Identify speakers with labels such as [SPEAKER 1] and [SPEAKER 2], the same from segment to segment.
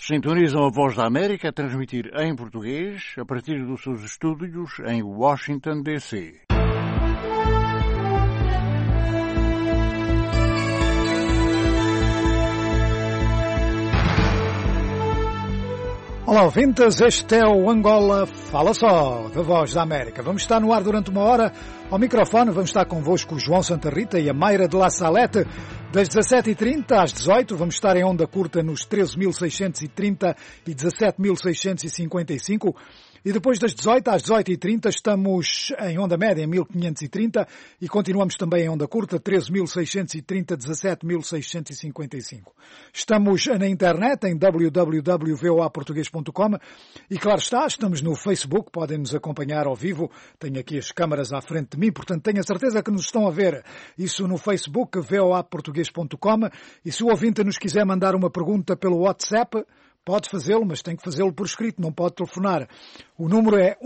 [SPEAKER 1] Sintonizam a Voz da América a transmitir em português a partir dos seus estúdios em Washington, D.C.
[SPEAKER 2] Olá, ouvintes, este é o Angola Fala Só, da Voz da América. Vamos estar no ar durante uma hora. Ao microfone vamos estar convosco o João Santa Rita e a Mayra de La Salete. Das 17h30 às 18h vamos estar em onda curta nos 13.630 e 17.655. E depois das 18 às 18h30 estamos em onda média em 1530 e continuamos também em onda curta 13.630, 17.655. Estamos na internet em www.voaportugues.com e claro está, estamos no Facebook, podem nos acompanhar ao vivo, tenho aqui as câmaras à frente de mim, portanto tenho a certeza que nos estão a ver isso no Facebook, voaportugues.com, e se o ouvinte nos quiser mandar uma pergunta pelo WhatsApp, pode fazê-lo, mas tem que fazê-lo por escrito, não pode telefonar. O número é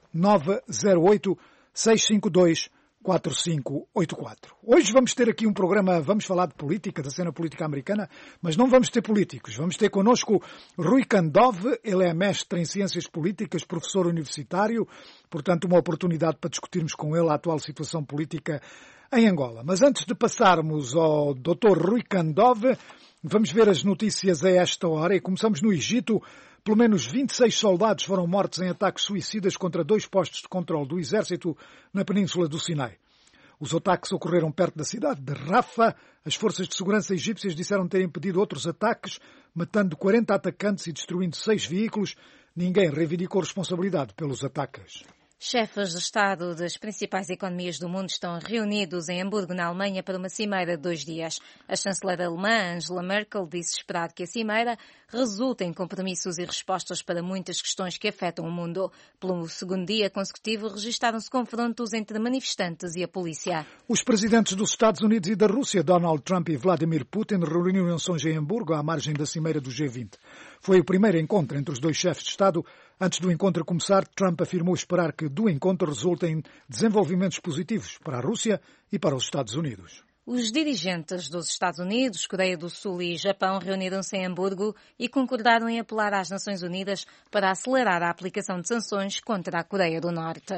[SPEAKER 2] 1908-652-4584. Hoje vamos ter aqui um programa, vamos falar de política, da cena política americana, mas não vamos ter políticos. Vamos ter connosco Rui Kandov, ele é mestre em Ciências Políticas, professor universitário, portanto uma oportunidade para discutirmos com ele a atual situação política em Angola. Mas antes de passarmos ao Dr. Rui Kandov, vamos ver as notícias a esta hora e começamos no Egito. Pelo menos 26 soldados foram mortos em ataques suicidas contra 2 postos de controle do exército na península do Sinai. Os ataques ocorreram perto da cidade de Rafah. As forças de segurança egípcias disseram ter impedido outros ataques, matando 40 atacantes e destruindo 6 veículos. Ninguém reivindicou responsabilidade pelos ataques.
[SPEAKER 3] Chefes de Estado das principais economias do mundo estão reunidos em Hamburgo, na Alemanha, para uma cimeira de 2 dias. A chanceler alemã, Angela Merkel, disse esperar que a cimeira resulte em compromissos e respostas para muitas questões que afetam o mundo. Pelo segundo dia consecutivo, registaram-se confrontos entre manifestantes e a polícia.
[SPEAKER 2] Os presidentes dos Estados Unidos e da Rússia, Donald Trump e Vladimir Putin, reuniram-se hoje em Hamburgo, à margem da cimeira do G20. Foi o primeiro encontro entre os dois chefes de Estado. Antes do encontro começar, Trump afirmou esperar que do encontro resultem desenvolvimentos positivos para a Rússia e para os Estados Unidos.
[SPEAKER 3] Os dirigentes dos Estados Unidos, Coreia do Sul e Japão reuniram-se em Hamburgo e concordaram em apelar às Nações Unidas para acelerar a aplicação de sanções contra a Coreia do Norte.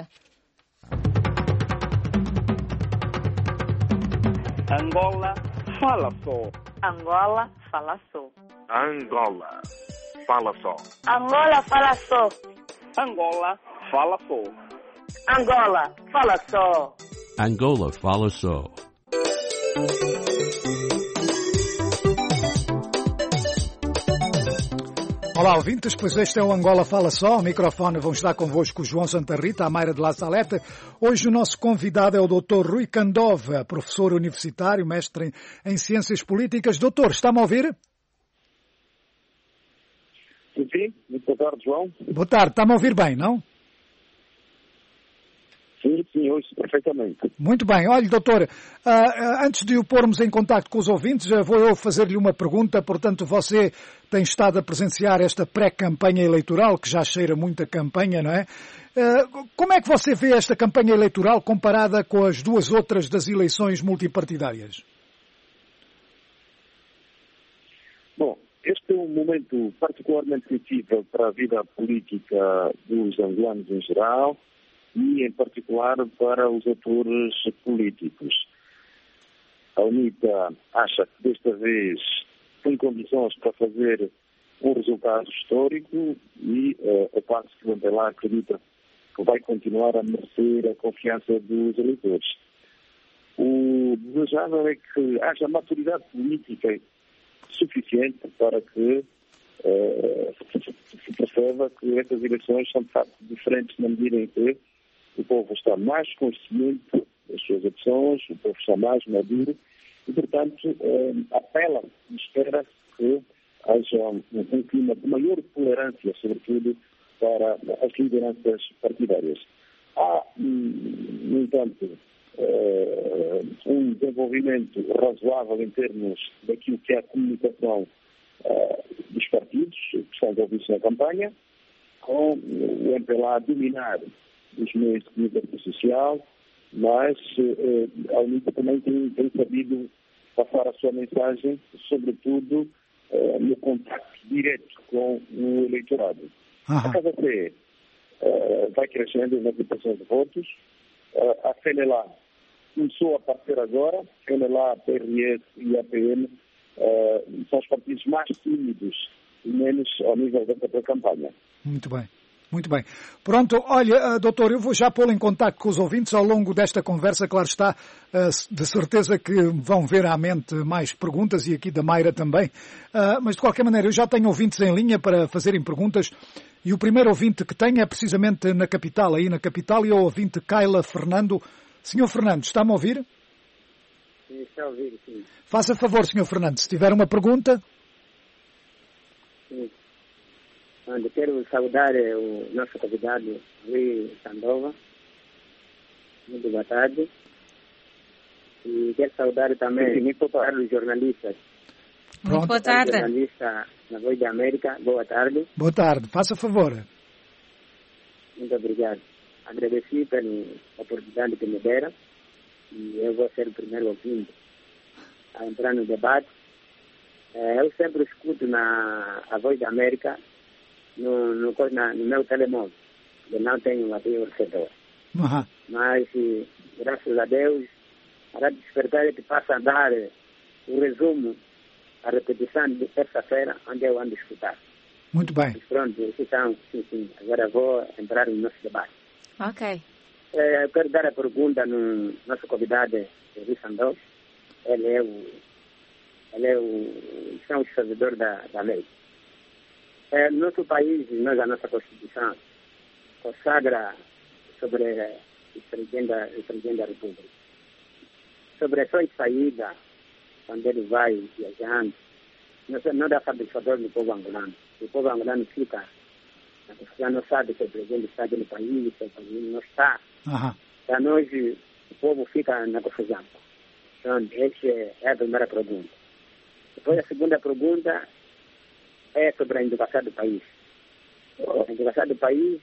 [SPEAKER 4] Angola fala só.
[SPEAKER 5] Angola fala só.
[SPEAKER 6] Angola fala só.
[SPEAKER 5] Angola fala só.
[SPEAKER 4] Angola fala só.
[SPEAKER 5] Angola fala só.
[SPEAKER 7] Angola fala só.
[SPEAKER 2] Olá, ouvintes, pois este é o Angola Fala Só. Ao microfone vão estar convosco o João Santa Rita, a Mayra de La Salete. Hoje o nosso convidado é o Dr. Rui Kandov, professor universitário, mestre em Ciências Políticas. Doutor, está-me a ouvir?
[SPEAKER 6] Sim, muito boa tarde, João.
[SPEAKER 2] Boa tarde, está-me a ouvir bem, não?
[SPEAKER 6] Sim, ouço perfeitamente.
[SPEAKER 2] Muito bem. Olha, doutor, antes de o pormos em contacto com os ouvintes, vou eu fazer-lhe uma pergunta. Portanto, você tem estado a presenciar esta pré-campanha eleitoral, que já cheira muito a campanha, não é? Como é que você vê esta campanha eleitoral comparada com as duas outras das eleições multipartidárias?
[SPEAKER 6] Bom, este é um momento particularmente sensível para a vida política dos angolanos em geral, e, em particular, para os atores políticos. A UNITA acha que, desta vez, tem condições para fazer um resultado histórico e a parte que vem lá acredita que vai continuar a merecer a confiança dos eleitores. O desejável é que haja maturidade política suficiente para que se perceba que estas eleições são, de facto, diferentes na medida em que o povo está mais consciente das suas opções, o povo está mais maduro e, portanto, apela e espera que haja um clima de maior tolerância, sobretudo, para as lideranças partidárias. Há, no entanto, um desenvolvimento razoável em termos daquilo que é a comunicação dos partidos que estão envolvidos na campanha, com o MPLA a dominar os meios de comunicação social, mas a UNITA também tem sabido passar a sua mensagem, sobretudo no contacto direto com o eleitorado. A Casa CE vai crescendo nas intenções de votos. A CNLA começou a aparecer agora. CNLA, PRS e APN são os partidos mais tímidos, menos ao nível da própria campanha.
[SPEAKER 2] Muito bem. Muito bem. Pronto, olha, doutor, eu vou já pô-lo em contacto com os ouvintes ao longo desta conversa, claro está, de certeza que vão ver à mente mais perguntas e aqui da Mayra também, mas de qualquer maneira eu já tenho ouvintes em linha para fazerem perguntas e o primeiro ouvinte que tenho é precisamente na capital, aí na capital, e é o ouvinte Kaila Fernando. Senhor Fernando, está-me a ouvir?
[SPEAKER 8] Sim, está a ouvir, sim.
[SPEAKER 2] Faça favor, senhor Fernando, se tiver uma pergunta.
[SPEAKER 8] Sim. Eu quero saudar o nosso convidado, Rui Sandova. Muito boa tarde. E quero saudar também os jornalistas.
[SPEAKER 3] Muito boa tarde.
[SPEAKER 8] Jornalista na Voz da América, boa tarde.
[SPEAKER 2] Boa tarde, faça favor.
[SPEAKER 8] Muito obrigado. Agradeci pela oportunidade que me deram. E eu vou ser o primeiro ouvinte a entrar no debate. Eu sempre escuto a Voz da América no meu telemóvel. Eu não tenho aqui o recebedor. Mas, graças a Deus, para despertar ele passa a dar o resumo, a repetição de terça-feira, onde eu ando a escutar.
[SPEAKER 2] Muito bem.
[SPEAKER 8] Mas pronto, então, sim. Agora vou entrar no nosso debate.
[SPEAKER 3] Ok.
[SPEAKER 8] Eu quero dar a pergunta no nosso convidado, Rui Sandov. São os servidores da lei. No nosso país, a nossa Constituição consagra sobre o presidente da República. Sobre a sua saída, quando ele vai viajando, não dá satisfação do povo angolano. O povo angolano fica, a Constituição não sabe se o presidente está no país, se o país não está. Para nós, o povo fica na confusão. Então, essa é a primeira pergunta. Depois, a segunda pergunta é sobre a educação do país. A educação do país...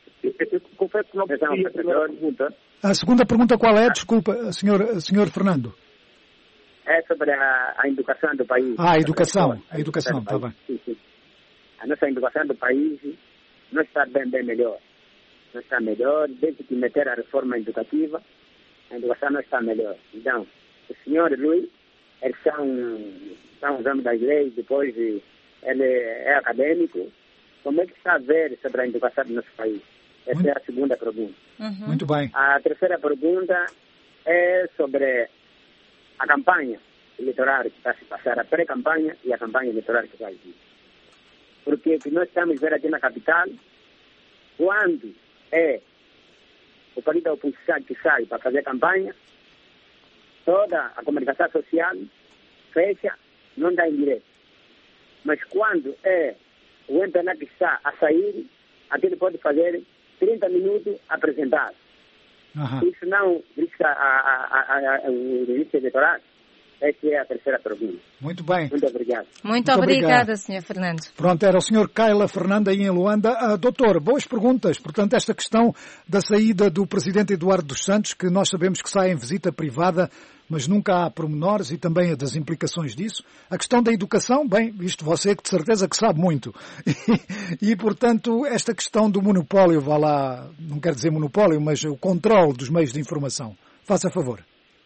[SPEAKER 2] A segunda pergunta qual é? Desculpa, senhor Fernando.
[SPEAKER 8] É sobre a educação do país.
[SPEAKER 2] A educação. A educação, está bem.
[SPEAKER 8] Sim. A nossa educação do país não está bem melhor. Não está melhor. Desde que meter a reforma educativa, a educação não está melhor. Então, o senhor Luiz, eles são os homens das leis, depois ele é acadêmico. Como é que está a ver sobre a educação do nosso país? Essa é a segunda pergunta.
[SPEAKER 2] Muito bem.
[SPEAKER 8] A terceira pergunta é sobre a campanha eleitoral que está a se passar, a pré-campanha e a campanha eleitoral que vai vir. Porque o que nós estamos vendo aqui na capital, quando é o partido da oposição que sai para fazer campanha, toda a comunicação social fecha, não dá em direito. Mas quando é o MPLA que está a sair, aquele pode fazer 30 minutos apresentado. Isso não risca o registro eleitoral? Essa é a terceira pergunta.
[SPEAKER 2] Muito bem.
[SPEAKER 8] Muito obrigado.
[SPEAKER 3] Muito obrigada, Sr. Fernando.
[SPEAKER 2] Pronto, era o Sr. Kaila Fernando aí em Luanda. Doutor, boas perguntas. Portanto, esta questão da saída do Presidente Eduardo dos Santos, que nós sabemos que sai em visita privada, mas nunca há pormenores e também das implicações disso. A questão da educação, bem, isto você que de certeza que sabe muito. E portanto, esta questão do monopólio, vá lá, não quero dizer monopólio, mas o controle dos meios de informação. Faça favor.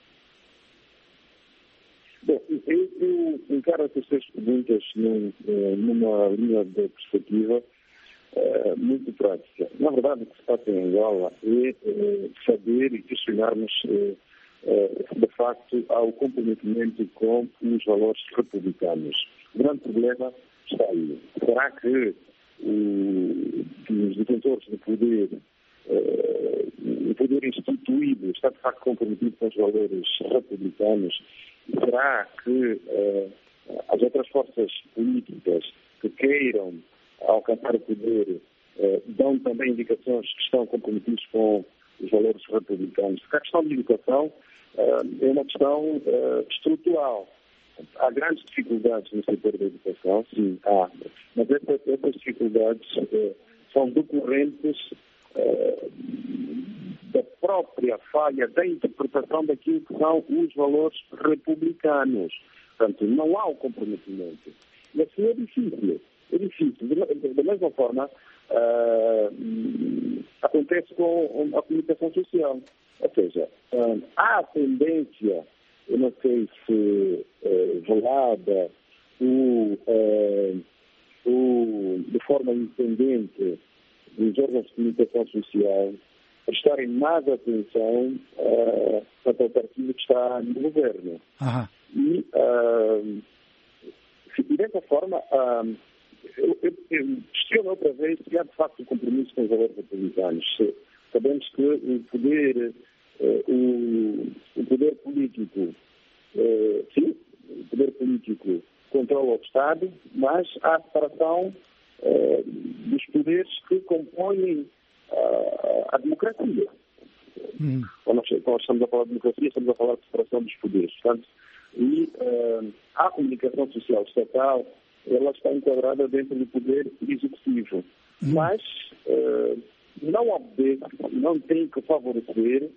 [SPEAKER 6] Bom, eu encaro essas três perguntas numa linha de perspectiva muito prática. Na verdade, o que se passa em Angola é saber e questionarmos de facto ao comprometimento com os valores republicanos. O grande problema está aí. Será que os detentores do poder, o poder instituído, está de facto comprometido com os valores republicanos? Será que as outras forças políticas que queiram alcançar o poder dão também indicações que estão comprometidos com os valores republicanos? Porque a questão de educação é uma questão estrutural. Há grandes dificuldades no setor da educação, sim, há. Mas essas dificuldades são decorrentes da própria falha da interpretação daquilo que são os valores republicanos. Portanto, não há o comprometimento. E assim é difícil. É difícil. Da mesma forma, acontece com a comunicação social. Ou seja, há a tendência, eu não sei se velada de forma independente dos órgãos de comunicação social, prestarem mais atenção para o partido que está no governo. E dessa forma, eu questiono outra vez se há de facto um compromisso com os valores republicanos. Sabemos que o poder político, sim, o poder político controla o Estado, mas há a separação dos poderes que compõem a democracia. Quando nós estamos a falar de democracia, estamos a falar de separação dos poderes. Portanto, e a comunicação social estatal, ela está enquadrada dentro do poder executivo. Mas não obedece, não tem que favorecer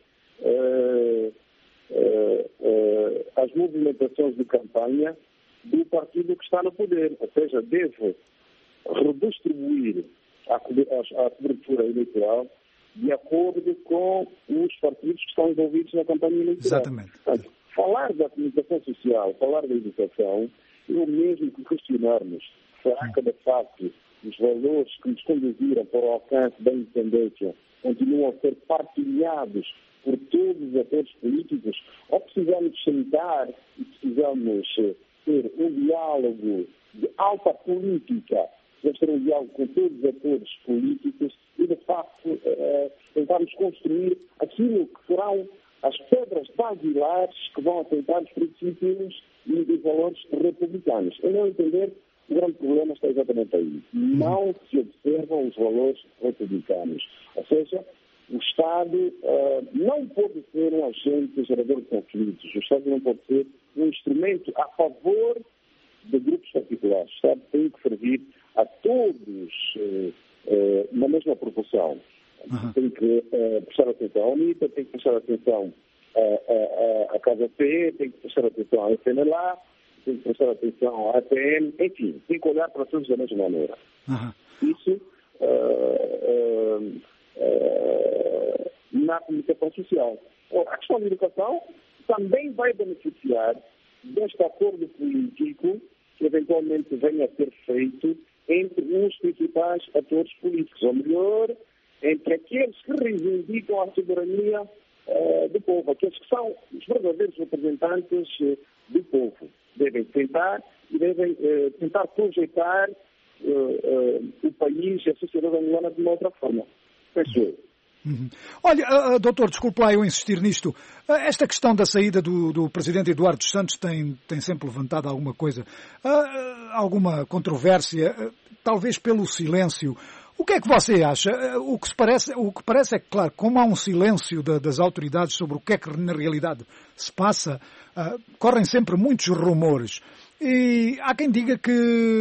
[SPEAKER 6] as movimentações de campanha do partido que está no poder. Ou seja, deve redistribuir a cobertura eleitoral de acordo com os partidos que estão envolvidos na campanha eleitoral.
[SPEAKER 2] Exatamente.
[SPEAKER 6] Portanto, falar da comunicação social, falar da educação, é o mesmo que questionarmos será que, de facto, os valores que nos conduziram para o alcance da independência continuam a ser partilhados por todos os atores políticos, ou precisamos sentar e precisamos ter um diálogo de alta política, precisamos ter um diálogo com todos os atores políticos e, de facto, tentarmos construir aquilo que serão as pedras basilares que vão assentar os princípios e os valores republicanos. Em meu entender, o grande problema está exatamente aí. Não se observam os valores republicanos. Ou seja, o Estado não pode ser um agente gerador de conflitos. O Estado não pode ser um instrumento a favor de grupos particulares. O Estado tem que servir a todos na mesma proporção. Tem que prestar atenção à UNITA, tem que prestar atenção à Casa PE, tem que prestar atenção à FNLA, tem que prestar atenção à APM, enfim, tem que olhar para todos da mesma maneira. Isso na comunicação social. A questão da educação também vai beneficiar deste acordo político que eventualmente venha a ser feito entre os principais atores políticos, ou melhor, entre aqueles que reivindicam a soberania do povo, aqueles que são os verdadeiros representantes do povo. Devem tentar projetar o país e a sociedade angolana de uma outra forma. Penso eu.
[SPEAKER 2] Olha, doutor, desculpe lá eu insistir nisto. Esta questão da saída do presidente Eduardo dos Santos tem sempre levantado alguma coisa, alguma controvérsia, talvez pelo silêncio. O que é que você acha? O que parece é que, claro, como há um silêncio das autoridades sobre o que é que na realidade se passa, correm sempre muitos rumores. E há quem diga que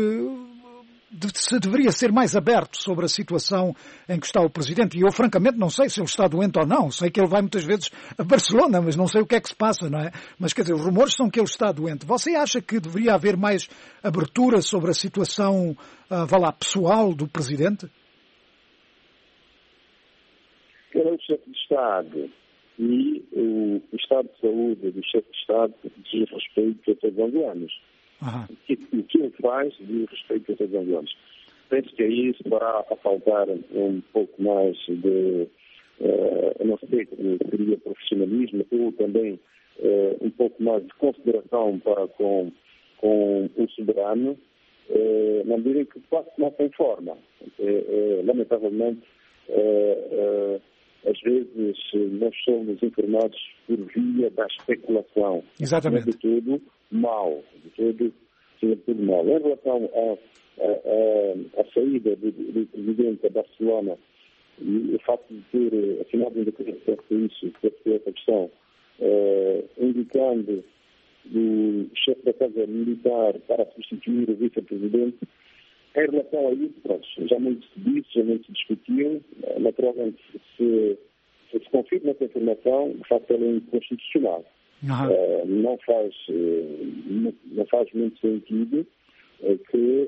[SPEAKER 2] se deveria ser mais aberto sobre a situação em que está o Presidente. E eu, francamente, não sei se ele está doente ou não. Sei que ele vai muitas vezes a Barcelona, mas não sei o que é que se passa, não é? Mas, quer dizer, os rumores são que ele está doente. Você acha que deveria haver mais abertura sobre a situação, pessoal do Presidente?
[SPEAKER 6] Ele é o chefe de Estado e o estado de saúde do chefe de Estado diz respeito a todos os angolanos. O que ele faz diz respeito a todos os angolanos. Penso que aí se fará a faltar um pouco mais de, eu não sei, seria profissionalismo ou também um pouco mais de consideração para com o soberano, na medida em que quase não tem forma. Lamentavelmente, às vezes nós somos informados por via da especulação.
[SPEAKER 2] Exatamente.
[SPEAKER 6] De tudo mal. De tudo mal. Em relação à saída do presidente da Barcelona e o facto de ter, afinal de isso, essa questão, indicando o chefe da Casa Militar para substituir o vice-presidente, em relação a isso, já muito se disse, já muito se discutiu. Naturalmente, se confirma essa informação, de facto, ela é inconstitucional. Não faz muito sentido que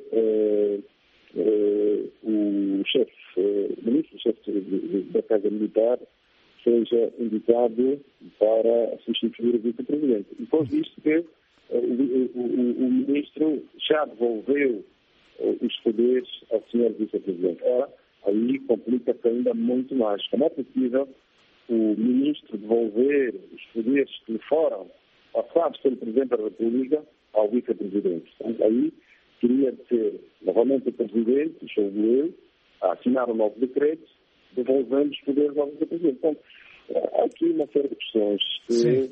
[SPEAKER 6] o ministro-chefe da Casa Militar seja indicado para substituir o vice-presidente. E depois visto que o ministro já devolveu os poderes ao senhor vice-presidente. Aí complica-se ainda muito mais. Como é possível o ministro devolver os poderes que lhe foram passados pelo Presidente da República ao vice-presidente? Portanto, aí queria de ser novamente o Presidente, julgo eu, a assinar um novo decreto, devolvendo os poderes ao vice-presidente. Portanto, há aqui uma série de questões que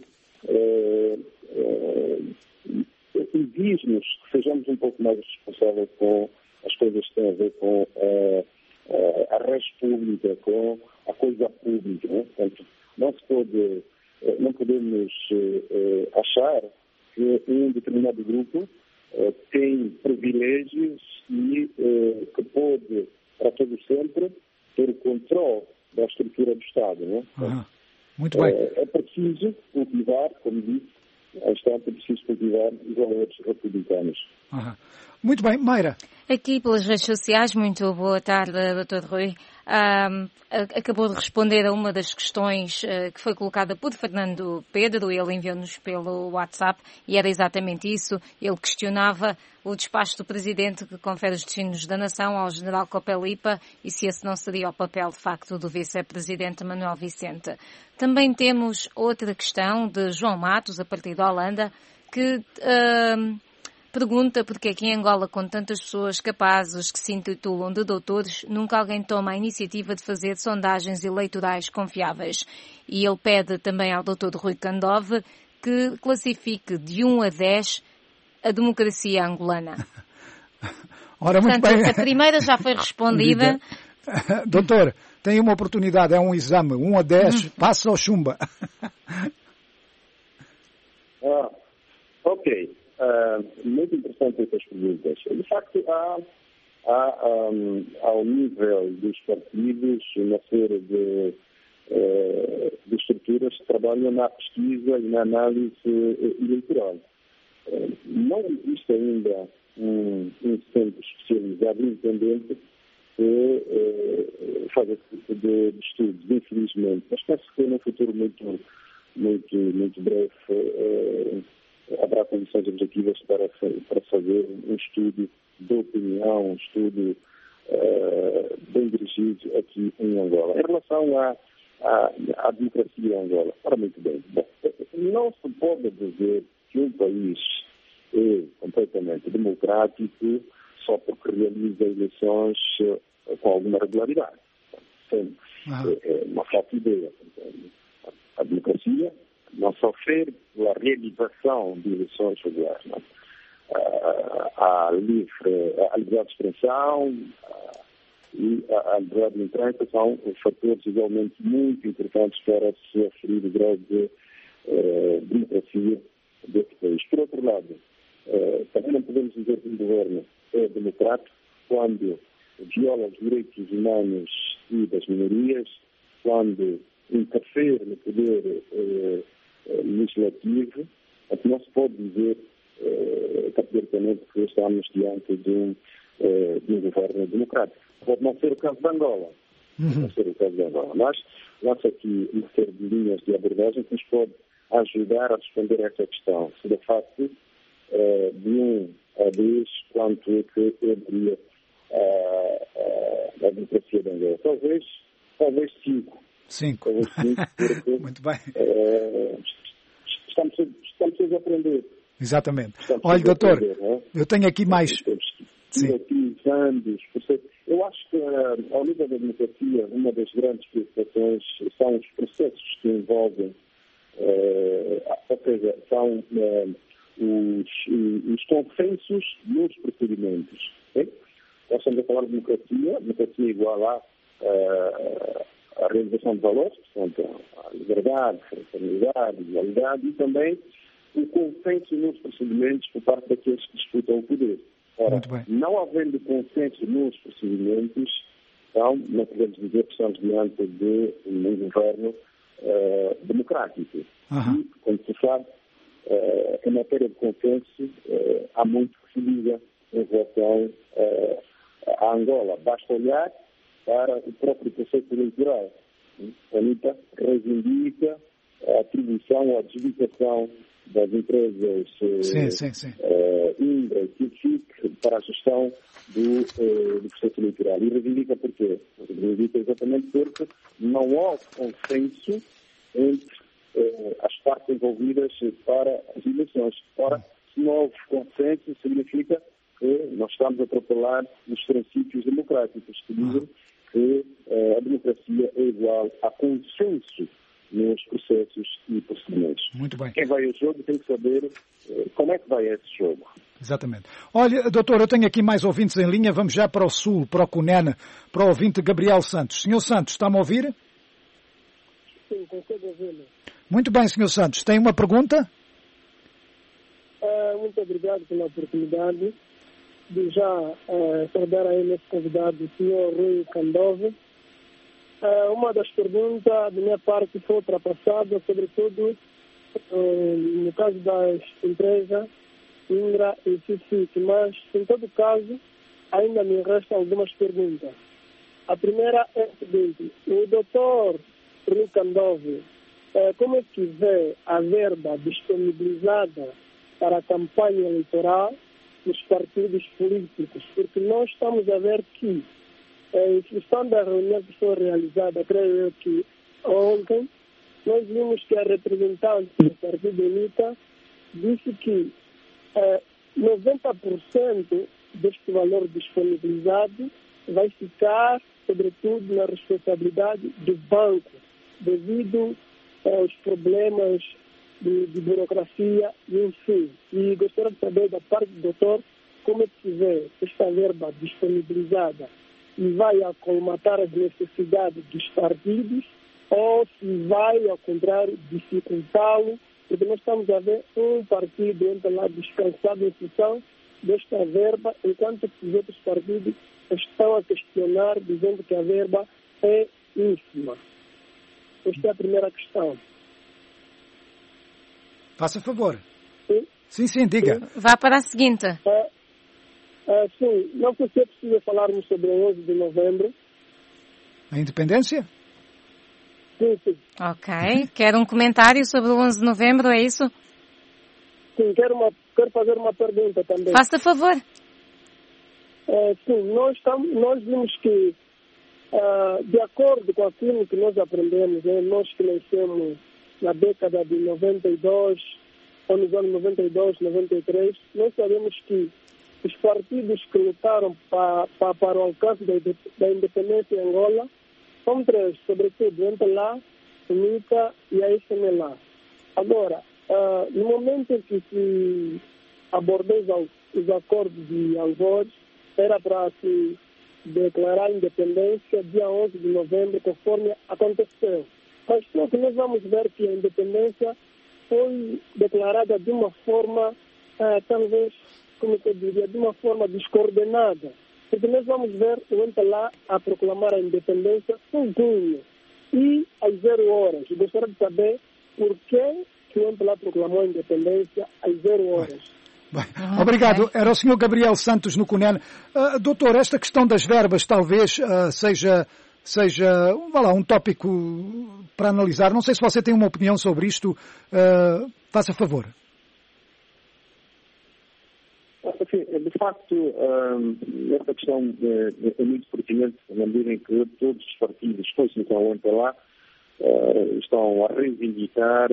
[SPEAKER 6] exige-nos que sejamos um pouco mais responsáveis com as coisas que têm a ver com a res pública, com a coisa pública. Né? Portanto, não podemos achar que um determinado grupo tem privilégios e que pode, para todo sempre, ter o controle da estrutura do Estado. Né?
[SPEAKER 2] Muito bem.
[SPEAKER 6] É preciso cultivar, como disse, é preciso cultivar os valores republicanos.
[SPEAKER 2] Muito bem, Mayra.
[SPEAKER 3] Aqui pelas redes sociais, muito boa tarde, Dr. Rui. Acabou de responder a uma das questões que foi colocada por Fernando Pedro, ele enviou-nos pelo WhatsApp e era exatamente isso. Ele questionava o despacho do Presidente que confere os destinos da nação ao General Copelipa e se esse não seria o papel, de facto, do Vice-Presidente Manuel Vicente. Também temos outra questão de João Matos, a partir da Holanda, que pergunta porque aqui em Angola, com tantas pessoas capazes que se intitulam de doutores, nunca alguém toma a iniciativa de fazer sondagens eleitorais confiáveis. E ele pede também ao Dr. Rui Candove que classifique de 1 a 10 a democracia angolana.
[SPEAKER 2] Ora, muito
[SPEAKER 3] portanto,
[SPEAKER 2] bem.
[SPEAKER 3] A primeira já foi respondida.
[SPEAKER 2] Doutor, tem uma oportunidade, é um exame, 1 a 10, passa ou chumba?
[SPEAKER 6] Ok. Muito interessante essas perguntas. De facto, há ao nível dos partidos uma série de estruturas que trabalham na pesquisa e na análise eleitoral. Não existe ainda um centro especializado independente que faz esse tipo de estudos, infelizmente. Mas penso que no futuro muito breve haverá condições objetivas para fazer um estudo de opinião, um estudo bem dirigido aqui em Angola. Em relação à democracia em Angola, ora, muito bem. Bom, não se pode dizer que um país é completamente democrático só porque realiza eleições com alguma regularidade. Sempre é uma falsa ideia. A democracia não só fere pela realização de eleições regulares. A liberdade de expressão e a liberdade de imprensa são fatores igualmente muito importantes para se aferir o grau de democracia desse país. Por outro lado, também não podemos dizer que o governo é democrático quando viola os direitos humanos e das minorias, quando interfere no poder legislativo. Não se pode dizer categoricamente que estamos diante de um governo democrático. Pode não ser o caso de Angola. Mas lança aqui uma série de linhas de abordagem que nos pode ajudar a responder a essa questão. Se de facto, de 1 a 10, quanto é que deveria a democracia de Angola? Talvez 5.
[SPEAKER 2] 5.
[SPEAKER 6] Porque
[SPEAKER 2] muito bem.
[SPEAKER 6] Estamos a aprender.
[SPEAKER 2] Exatamente. Olha, doutor, eu tenho aqui mais.
[SPEAKER 6] Sim. Aqui anos. Eu acho que, ao nível da democracia, uma das grandes preocupações são os processos que envolvem, ou seja, são os consensos nos procedimentos. Nós estamos a falar de democracia igual à realização de valores, portanto, a liberdade, a fraternidade, a igualdade e também o consenso nos procedimentos por parte daqueles que disputam o poder. Ora, não havendo consenso nos procedimentos, então não podemos dizer que estamos diante de um governo democrático. E, como se sabe, em matéria de consenso, há muito que se diga em relação a Angola. Basta olhar para o próprio processo eleitoral. A UNITA reivindica a atribuição ou a adjudicação das empresas Indra e CIFIC para a gestão do processo eleitoral. E reivindica porquê? Reivindica exatamente porque não há consenso entre as partes envolvidas para as eleições. Ora, se não houve consenso, significa que nós estamos a atropelar os princípios democráticos que dizem que a democracia é igual a consenso nos processos e procedimentos.
[SPEAKER 2] Muito bem.
[SPEAKER 6] Quem vai ao jogo tem que saber como é que vai esse jogo.
[SPEAKER 2] Exatamente. Olha, doutor, eu tenho aqui mais ouvintes em linha. Vamos já para o Sul, para o Cunene, para o ouvinte Gabriel Santos. Senhor Santos, está-me a ouvir?
[SPEAKER 9] Sim, consigo ouvi-lo.
[SPEAKER 2] Muito bem, senhor Santos. Tem uma pergunta?
[SPEAKER 9] Muito obrigado pela oportunidade de já saudar aí nosso convidado, o senhor Rui Candove. Uma das perguntas da minha parte foi ultrapassada, sobretudo no caso das empresas Indra e CIFIC, mas em todo caso ainda me restam algumas perguntas. A primeira é a seguinte: o doutor Rui Candove, como é que vê a verba disponibilizada para a campanha eleitoral dos partidos políticos? Porque nós estamos a ver que em função da reunião que foi realizada, creio eu que ontem, nós vimos que a representante do Partido UNITA disse que 90% deste valor disponibilizado vai ficar, sobretudo, na responsabilidade do banco, devido aos problemas de burocracia e enfim. E gostaria de saber da parte do doutor como é que se vê esta verba disponibilizada e vai acolmatar as necessidades dos partidos ou se vai, ao contrário, dificultá-lo, porque nós estamos a ver um partido entra lá descansado em função desta verba, enquanto que os outros partidos estão a questionar, dizendo que a verba é ínfima. Esta é a primeira questão.
[SPEAKER 2] Faça favor.
[SPEAKER 9] Sim?
[SPEAKER 2] Sim, diga.
[SPEAKER 3] Vá para a seguinte.
[SPEAKER 9] Sim, não sei se é possível falarmos sobre o 11 de novembro.
[SPEAKER 2] A independência?
[SPEAKER 9] Sim, sim.
[SPEAKER 3] Ok. Quer um comentário sobre o 11 de novembro, é isso?
[SPEAKER 9] Sim, quero fazer uma pergunta também.
[SPEAKER 3] Faça favor.
[SPEAKER 9] Sim, nós vimos que, de acordo com aquilo que nós aprendemos, nós que nascemos na década de 92, ou nos anos 92, 93, nós sabemos que os partidos que lutaram para o alcance da independência em Angola são três, sobretudo, entre lá, UNITA e a FNLA. Agora, no momento em que se abordou os acordos de Algores, era para se declarar a independência dia 11 de novembro, conforme aconteceu. Mas só que nós vamos ver que a independência foi declarada de uma forma, talvez, como eu diria, de uma forma descoordenada. Porque nós vamos ver o MPLA a proclamar a independência sozinho e às 0 horas. Eu gostaria de saber por que o MPLA proclamou a independência às 0 horas.
[SPEAKER 2] Bem, obrigado. Era o Sr. Gabriel Santos no Cunene. Doutor, esta questão das verbas talvez seja um tópico para analisar. Não sei se você tem uma opinião sobre isto. Faça favor.
[SPEAKER 6] De facto, esta questão é muito pertinente na medida em que todos os partidos, depois então o MPLA, estão a reivindicar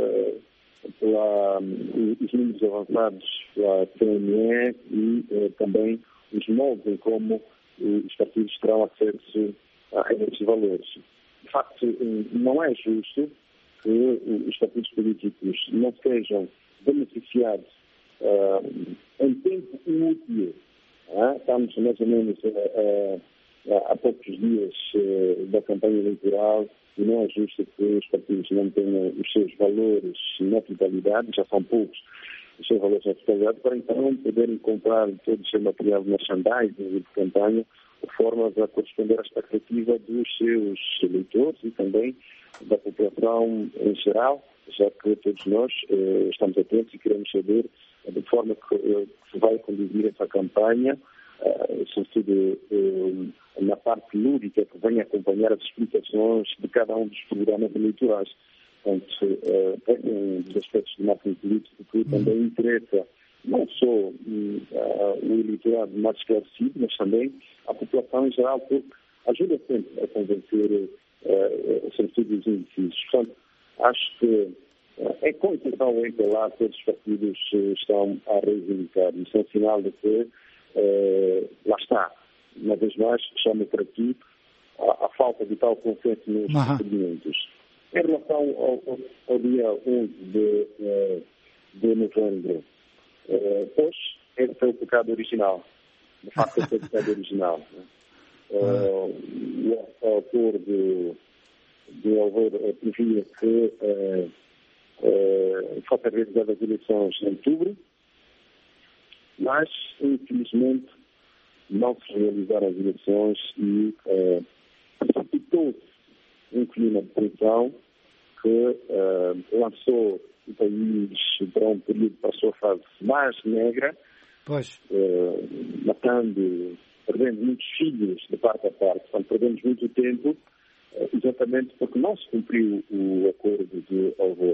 [SPEAKER 6] os números avançados pela CNE e também os modos em como os partidos terão acesso a esses valores. De facto, não é justo que os partidos políticos não sejam beneficiados em tempo útil. Estamos mais ou menos há poucos dias da campanha eleitoral e não é justo que os partidos não tenham os seus valores na totalidade, já são poucos os seus valores na totalidade, para então poderem comprar todo o seu material de merchandising e de campanha de forma a corresponder à expectativa dos seus eleitores e também da população em geral, já que todos nós estamos atentos e queremos saber de forma que se vai conduzir essa campanha, sobretudo na parte lúdica, que venha acompanhar as explicações de cada um dos programas eleitorais. Portanto, é um dos aspectos do marketing político que também interessa não só o eleitorado mais esclarecido, mas também a população em geral, porque ajuda sempre a convencer, sobretudo, os indecisos. Portanto, acho que é com intenção em que lá todos os partidos estão a reivindicar. Isso é um sinal de que lá está. Uma vez mais, chama para aqui a falta de tal confiança nos procedimentos. Em relação ao dia 11 de novembro, pois, esse foi o pecado original. De facto, esse foi o pecado original. O autor do Alvor previa que fossem realizadas as eleições em outubro, mas, infelizmente, não se realizaram as eleições e precipitou-se um clima de tensão que lançou o país para um período para a sua fase mais negra, perdendo muitos filhos de parte a parte. Portanto, perdemos muito tempo, exatamente porque não se cumpriu o acordo de Alvor.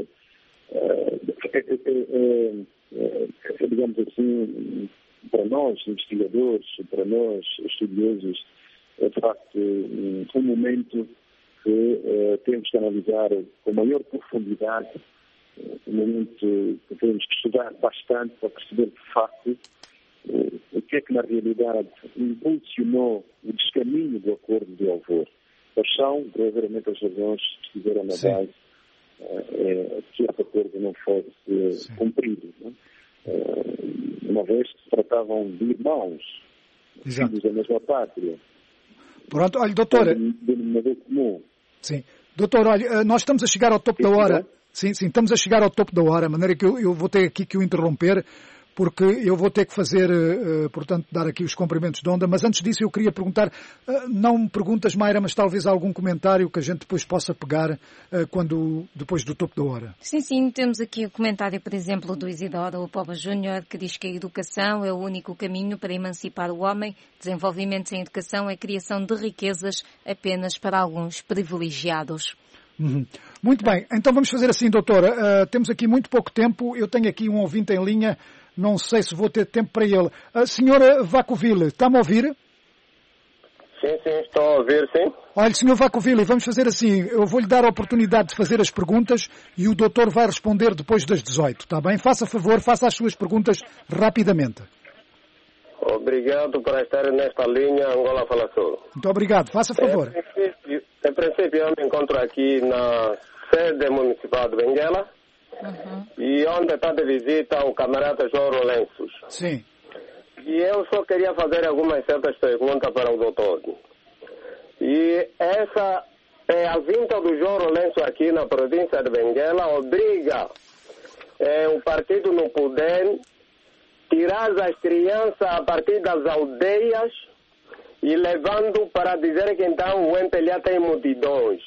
[SPEAKER 6] Digamos assim, para nós, investigadores, para nós, estudiosos, é de facto um momento que temos que analisar com maior profundidade, um momento que temos que estudar bastante para perceber de facto o que é que na realidade impulsionou o descaminho do acordo de Alvor. Quais são, verdadeiramente, as razões que estiveram na base que esse acordo não fosse cumprido. Não? Uma vez que se tratavam de irmãos, filhos da mesma pátria.
[SPEAKER 2] Pronto, olha, doutor.
[SPEAKER 6] Denominador comum.
[SPEAKER 2] Sim. Doutor, olha, nós estamos a chegar ao topo da hora. Sim, estamos a chegar ao topo da hora, de maneira que eu vou ter aqui que o interromper, porque eu vou ter que fazer, portanto, dar aqui os cumprimentos de onda, mas antes disso eu queria perguntar, não perguntas, Mayra, mas talvez algum comentário que a gente depois possa pegar depois do topo da hora.
[SPEAKER 3] Sim, temos aqui o comentário, por exemplo, do Isidoro Pova Júnior, que diz que a educação é o único caminho para emancipar o homem, desenvolvimento sem educação é criação de riquezas apenas para alguns privilegiados.
[SPEAKER 2] Muito bem, então vamos fazer assim, doutora, temos aqui muito pouco tempo, eu tenho aqui um ouvinte em linha, não sei se vou ter tempo para ele. A senhora Vacoville, está-me a ouvir?
[SPEAKER 10] Sim, estou a ouvir, sim.
[SPEAKER 2] Olha, senhor Vacoville, vamos fazer assim, eu vou-lhe dar a oportunidade de fazer as perguntas e o doutor vai responder depois das 18, está bem? Faça favor, faça as suas perguntas rapidamente.
[SPEAKER 10] Obrigado por estar nesta linha Angola Fala Sul.
[SPEAKER 2] Muito obrigado, faça favor.
[SPEAKER 10] Em princípio, eu me encontro aqui na sede municipal de Benguela e onde está de visita o camarada João Lourenços.
[SPEAKER 2] Sim.
[SPEAKER 10] E eu só queria fazer algumas certas perguntas para o doutor. E essa é a vinda do João Lourenços aqui na província de Benguela obriga o partido no poder tirar as crianças a partir das aldeias e levando para dizer que então o MPLA tem multidões.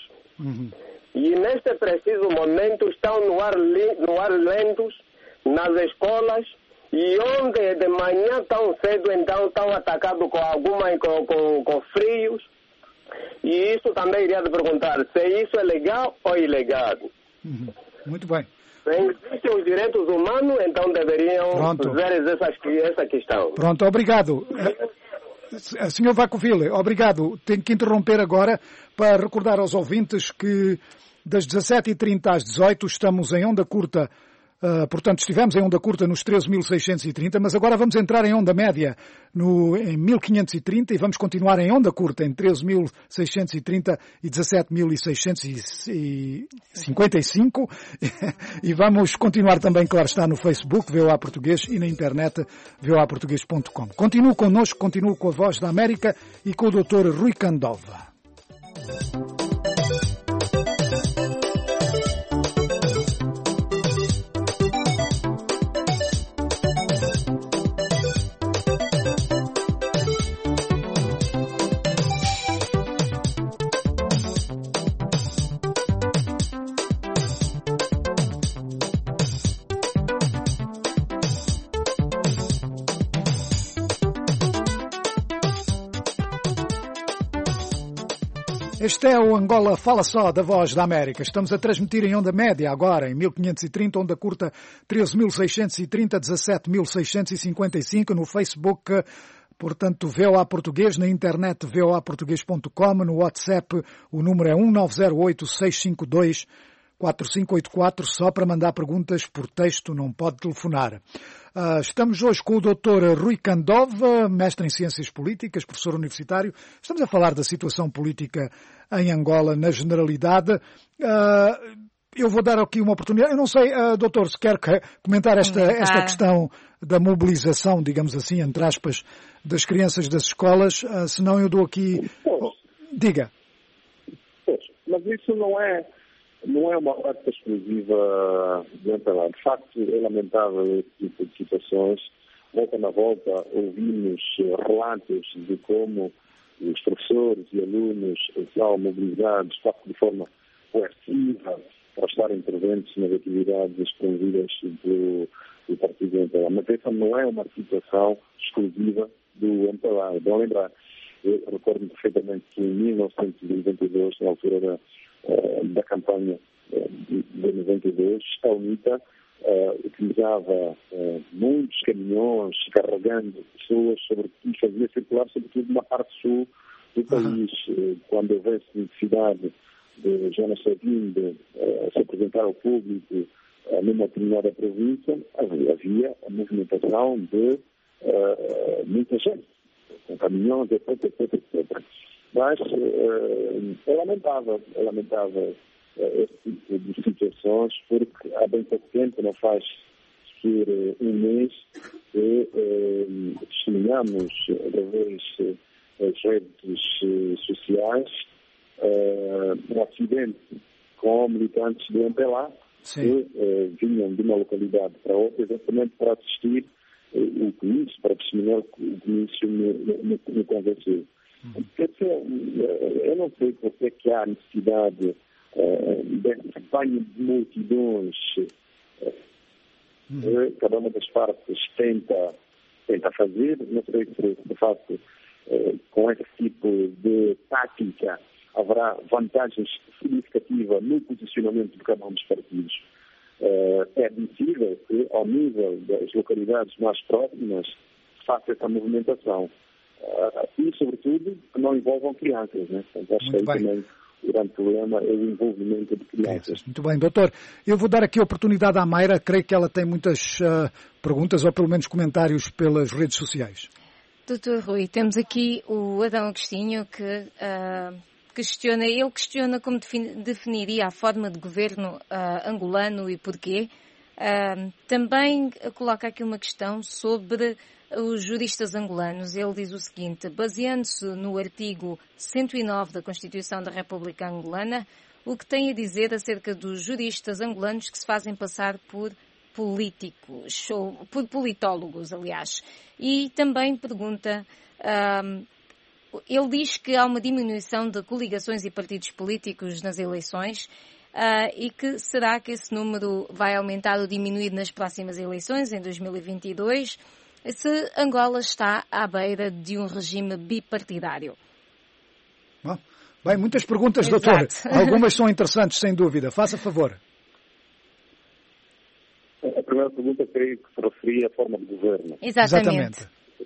[SPEAKER 10] E neste preciso momento estão no ar lentos nas escolas e onde de manhã tão cedo então estão atacados com frios. E isso também iria te perguntar se isso é legal ou ilegal.
[SPEAKER 2] Muito bem.
[SPEAKER 10] Existem os direitos humanos, então deveriam ver essa questão.
[SPEAKER 2] Pronto, obrigado. Senhor Vacoville, obrigado. Tenho que interromper agora para recordar aos ouvintes que das 17h30 às 18h estamos em onda curta, portanto estivemos em onda curta nos 13.630, mas agora vamos entrar em onda média em 1530 e vamos continuar em onda curta em 13.630 e 17.655 e vamos continuar também, claro está, no Facebook VOA Português e na internet voaportugues.com. Continuo connosco, continuo com a Voz da América e com o Dr. Rui Candova. Este é o Angola Fala Só, da Voz da América. Estamos a transmitir em onda média agora, em 1530, onda curta 13.630, 17.655, no Facebook, portanto, VOA Português, na internet voaportuguês.com, no WhatsApp o número é 1908-652-4584, só para mandar perguntas por texto, não pode telefonar. Estamos hoje com o Dr. Rui Candova, mestre em Ciências Políticas, professor universitário. Estamos a falar da situação política em Angola na generalidade. Eu vou dar aqui uma oportunidade. Eu não sei, doutor, se quer comentar esta questão da mobilização, digamos assim, entre aspas, das crianças das escolas, senão eu dou aqui... Diga.
[SPEAKER 6] Mas isso não é uma prática exclusiva de Angola. De facto, é lamentável esse tipo de situações. Volta na volta, ouvimos relatos de como os professores e alunos são mobilizados de forma coerciva para estarem presentes nas atividades promovidas do Partido MPLA. Mas essa não é uma situação exclusiva do MPLA. É bom lembrar. Eu recordo perfeitamente que em 1992, na altura da campanha de 92, a UNITA utilizava muitos caminhões carregando pessoas e fazia circular sobretudo na parte sul do país. Quando houvesse necessidade de Jonas Savimbi se apresentar ao público numa determinada província, havia a movimentação de muita gente, com caminhões, etc. Mas é lamentável esse tipo de situações, porque há bem pouco tempo, não faz ser um mês, que testemunhamos através das redes sociais um acidente com militantes do MPLA que vinham de uma localidade para outra, exatamente para assistir o comício, para testemunhar o comício no convenceu. Eu não sei porque é que há necessidade desse banho de multidões. Cada uma das partes tenta fazer. Não sei se de facto com esse tipo de tática haverá vantagens significativas no posicionamento de cada um dos partidos. É admissível que, ao nível das localidades mais próximas, se faça essa movimentação. E, sobretudo, que não envolvam crianças, né? Portanto, acho que também o grande problema é o envolvimento de crianças.
[SPEAKER 2] Muito bem, doutor. Eu vou dar aqui a oportunidade à Mayra. Creio que ela tem muitas perguntas, ou pelo menos comentários, pelas redes sociais.
[SPEAKER 3] Doutor Rui, temos aqui o Adão Agostinho que questiona como definiria a forma de governo angolano e porquê. Também coloca aqui uma questão sobre os juristas angolanos. Ele diz o seguinte: baseando-se no artigo 109 da Constituição da República Angolana, o que tem a dizer acerca dos juristas angolanos que se fazem passar por políticos, ou por politólogos, aliás. E também pergunta, ele diz que há uma diminuição de coligações e partidos políticos nas eleições, e que será que esse número vai aumentar ou diminuir nas próximas eleições, em 2022, se Angola está à beira de um regime bipartidário?
[SPEAKER 2] Bem, muitas perguntas, doutor. Algumas são interessantes, sem dúvida. Faça favor.
[SPEAKER 6] A primeira pergunta, creio que se referia à forma de governo.
[SPEAKER 3] Exatamente.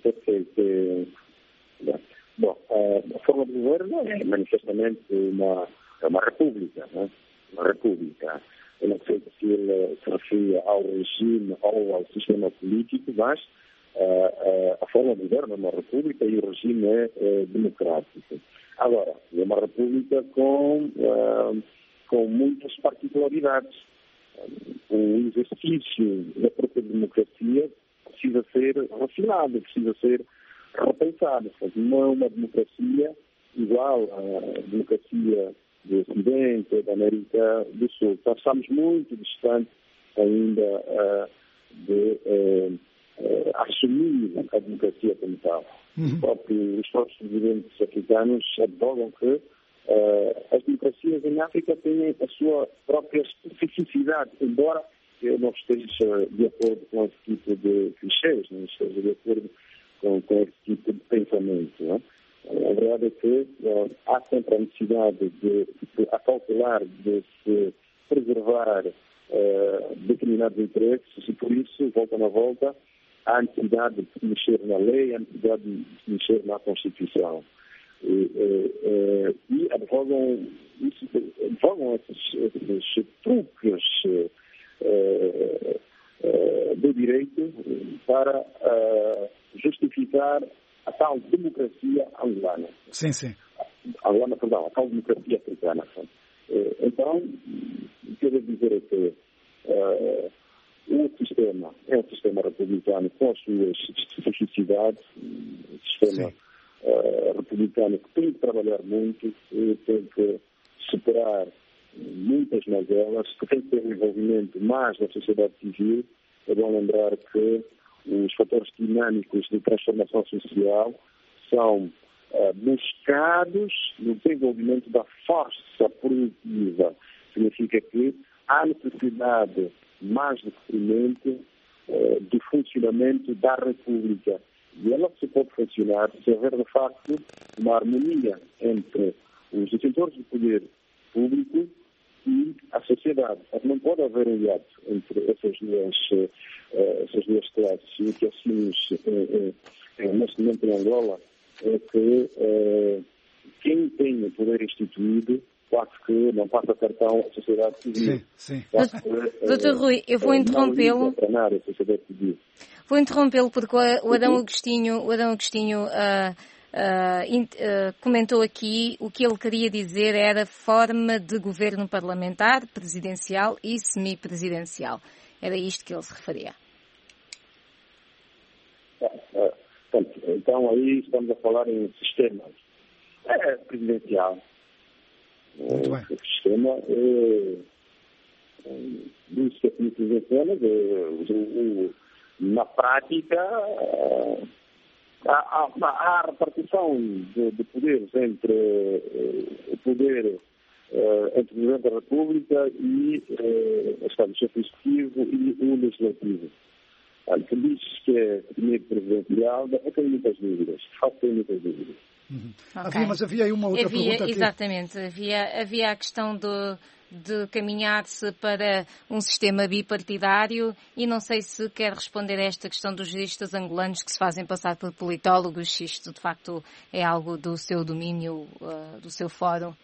[SPEAKER 6] Bom, a forma de governo é manifestamente uma república, né? Uma república. Eu não sei se ele se referia ao regime ou ao sistema político, mas a forma de governo é uma república e o regime é democrático. Agora, é uma república com muitas particularidades. O exercício da própria democracia precisa ser refinado, precisa ser repensado. Não é uma democracia igual à democracia do Ocidente, da América do Sul. Então, estamos muito distantes ainda de assumir a democracia como tal. Os próprios presidentes africanos advogam que as democracias em África têm a sua própria especificidade, embora eu não esteja de acordo com esse tipo de clichês, não esteja de acordo com esse tipo de pensamento. Não é? A verdade é que há sempre a necessidade de acautelar, de se preservar determinados interesses e, por isso, volta na volta, há a necessidade de se mexer na lei, há a necessidade de se mexer na Constituição. E advogam esses truques do direito para justificar a tal democracia angolana.
[SPEAKER 2] Sim.
[SPEAKER 6] Angolana, perdão, a tal democracia africana. Então, o que eu devo dizer é que o sistema é um sistema republicano com as suas especificidades, um sistema republicano que tem que trabalhar muito, tem que superar muitas mazelas, que tem que ter um envolvimento mais da sociedade civil. É bom lembrar que os fatores dinâmicos de transformação social são buscados no desenvolvimento da força produtiva. Significa que há necessidade mais do que premente do funcionamento da República. E ela só pode funcionar se houver, de facto, uma harmonia entre os detentores do poder público e a sociedade. Não pode haver um hiato entre essas duas classes. E o que assumimos neste momento em Angola é que quem tem o poder instituído quase que não passa cartão à sociedade civil.
[SPEAKER 2] Sim.
[SPEAKER 3] Doutor Rui, eu vou interrompê-lo. Vou interrompê-lo porque o Adão Agostinho comentou aqui o que ele queria dizer era forma de governo parlamentar, presidencial e semipresidencial. Era isto que ele se referia.
[SPEAKER 6] Então aí estamos a falar em sistema presidencial. O sistema diz que é semipresidencial, na prática há a repartição de poderes entre o poder entre o Presidente da República e o Estado-chefe Executivo e o Legislativo. Que diz que é presidencial, tem muitas dúvidas. De facto, tem muitas dúvidas.
[SPEAKER 2] Okay. Mas havia aí uma outra pergunta.
[SPEAKER 3] Exatamente. Havia a questão de caminhar-se para um sistema bipartidário e não sei se quer responder a esta questão dos juristas angolanos que se fazem passar por politólogos, se isto de facto é algo do seu domínio, do seu fórum.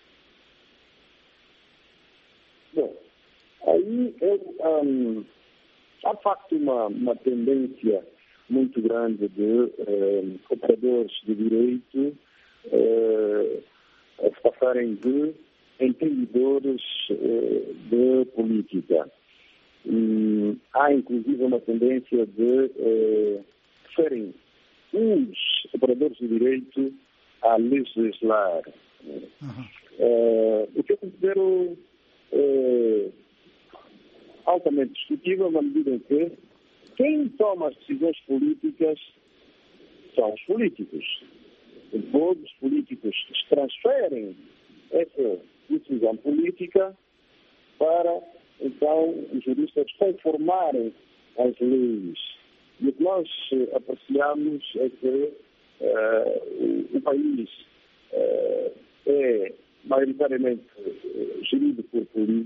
[SPEAKER 6] Bom, aí há de facto uma tendência muito grande de operadores de direito a se passarem de entendedores de política. Há inclusive uma tendência de serem os operadores de direito a legislar. O que eu considero altamente discutível na medida em que quem toma as decisões políticas são os políticos. Depois os políticos transferem essa decisão política para, então, os juristas conformarem as leis. E o que nós apreciamos é que o país é maioritariamente gerido por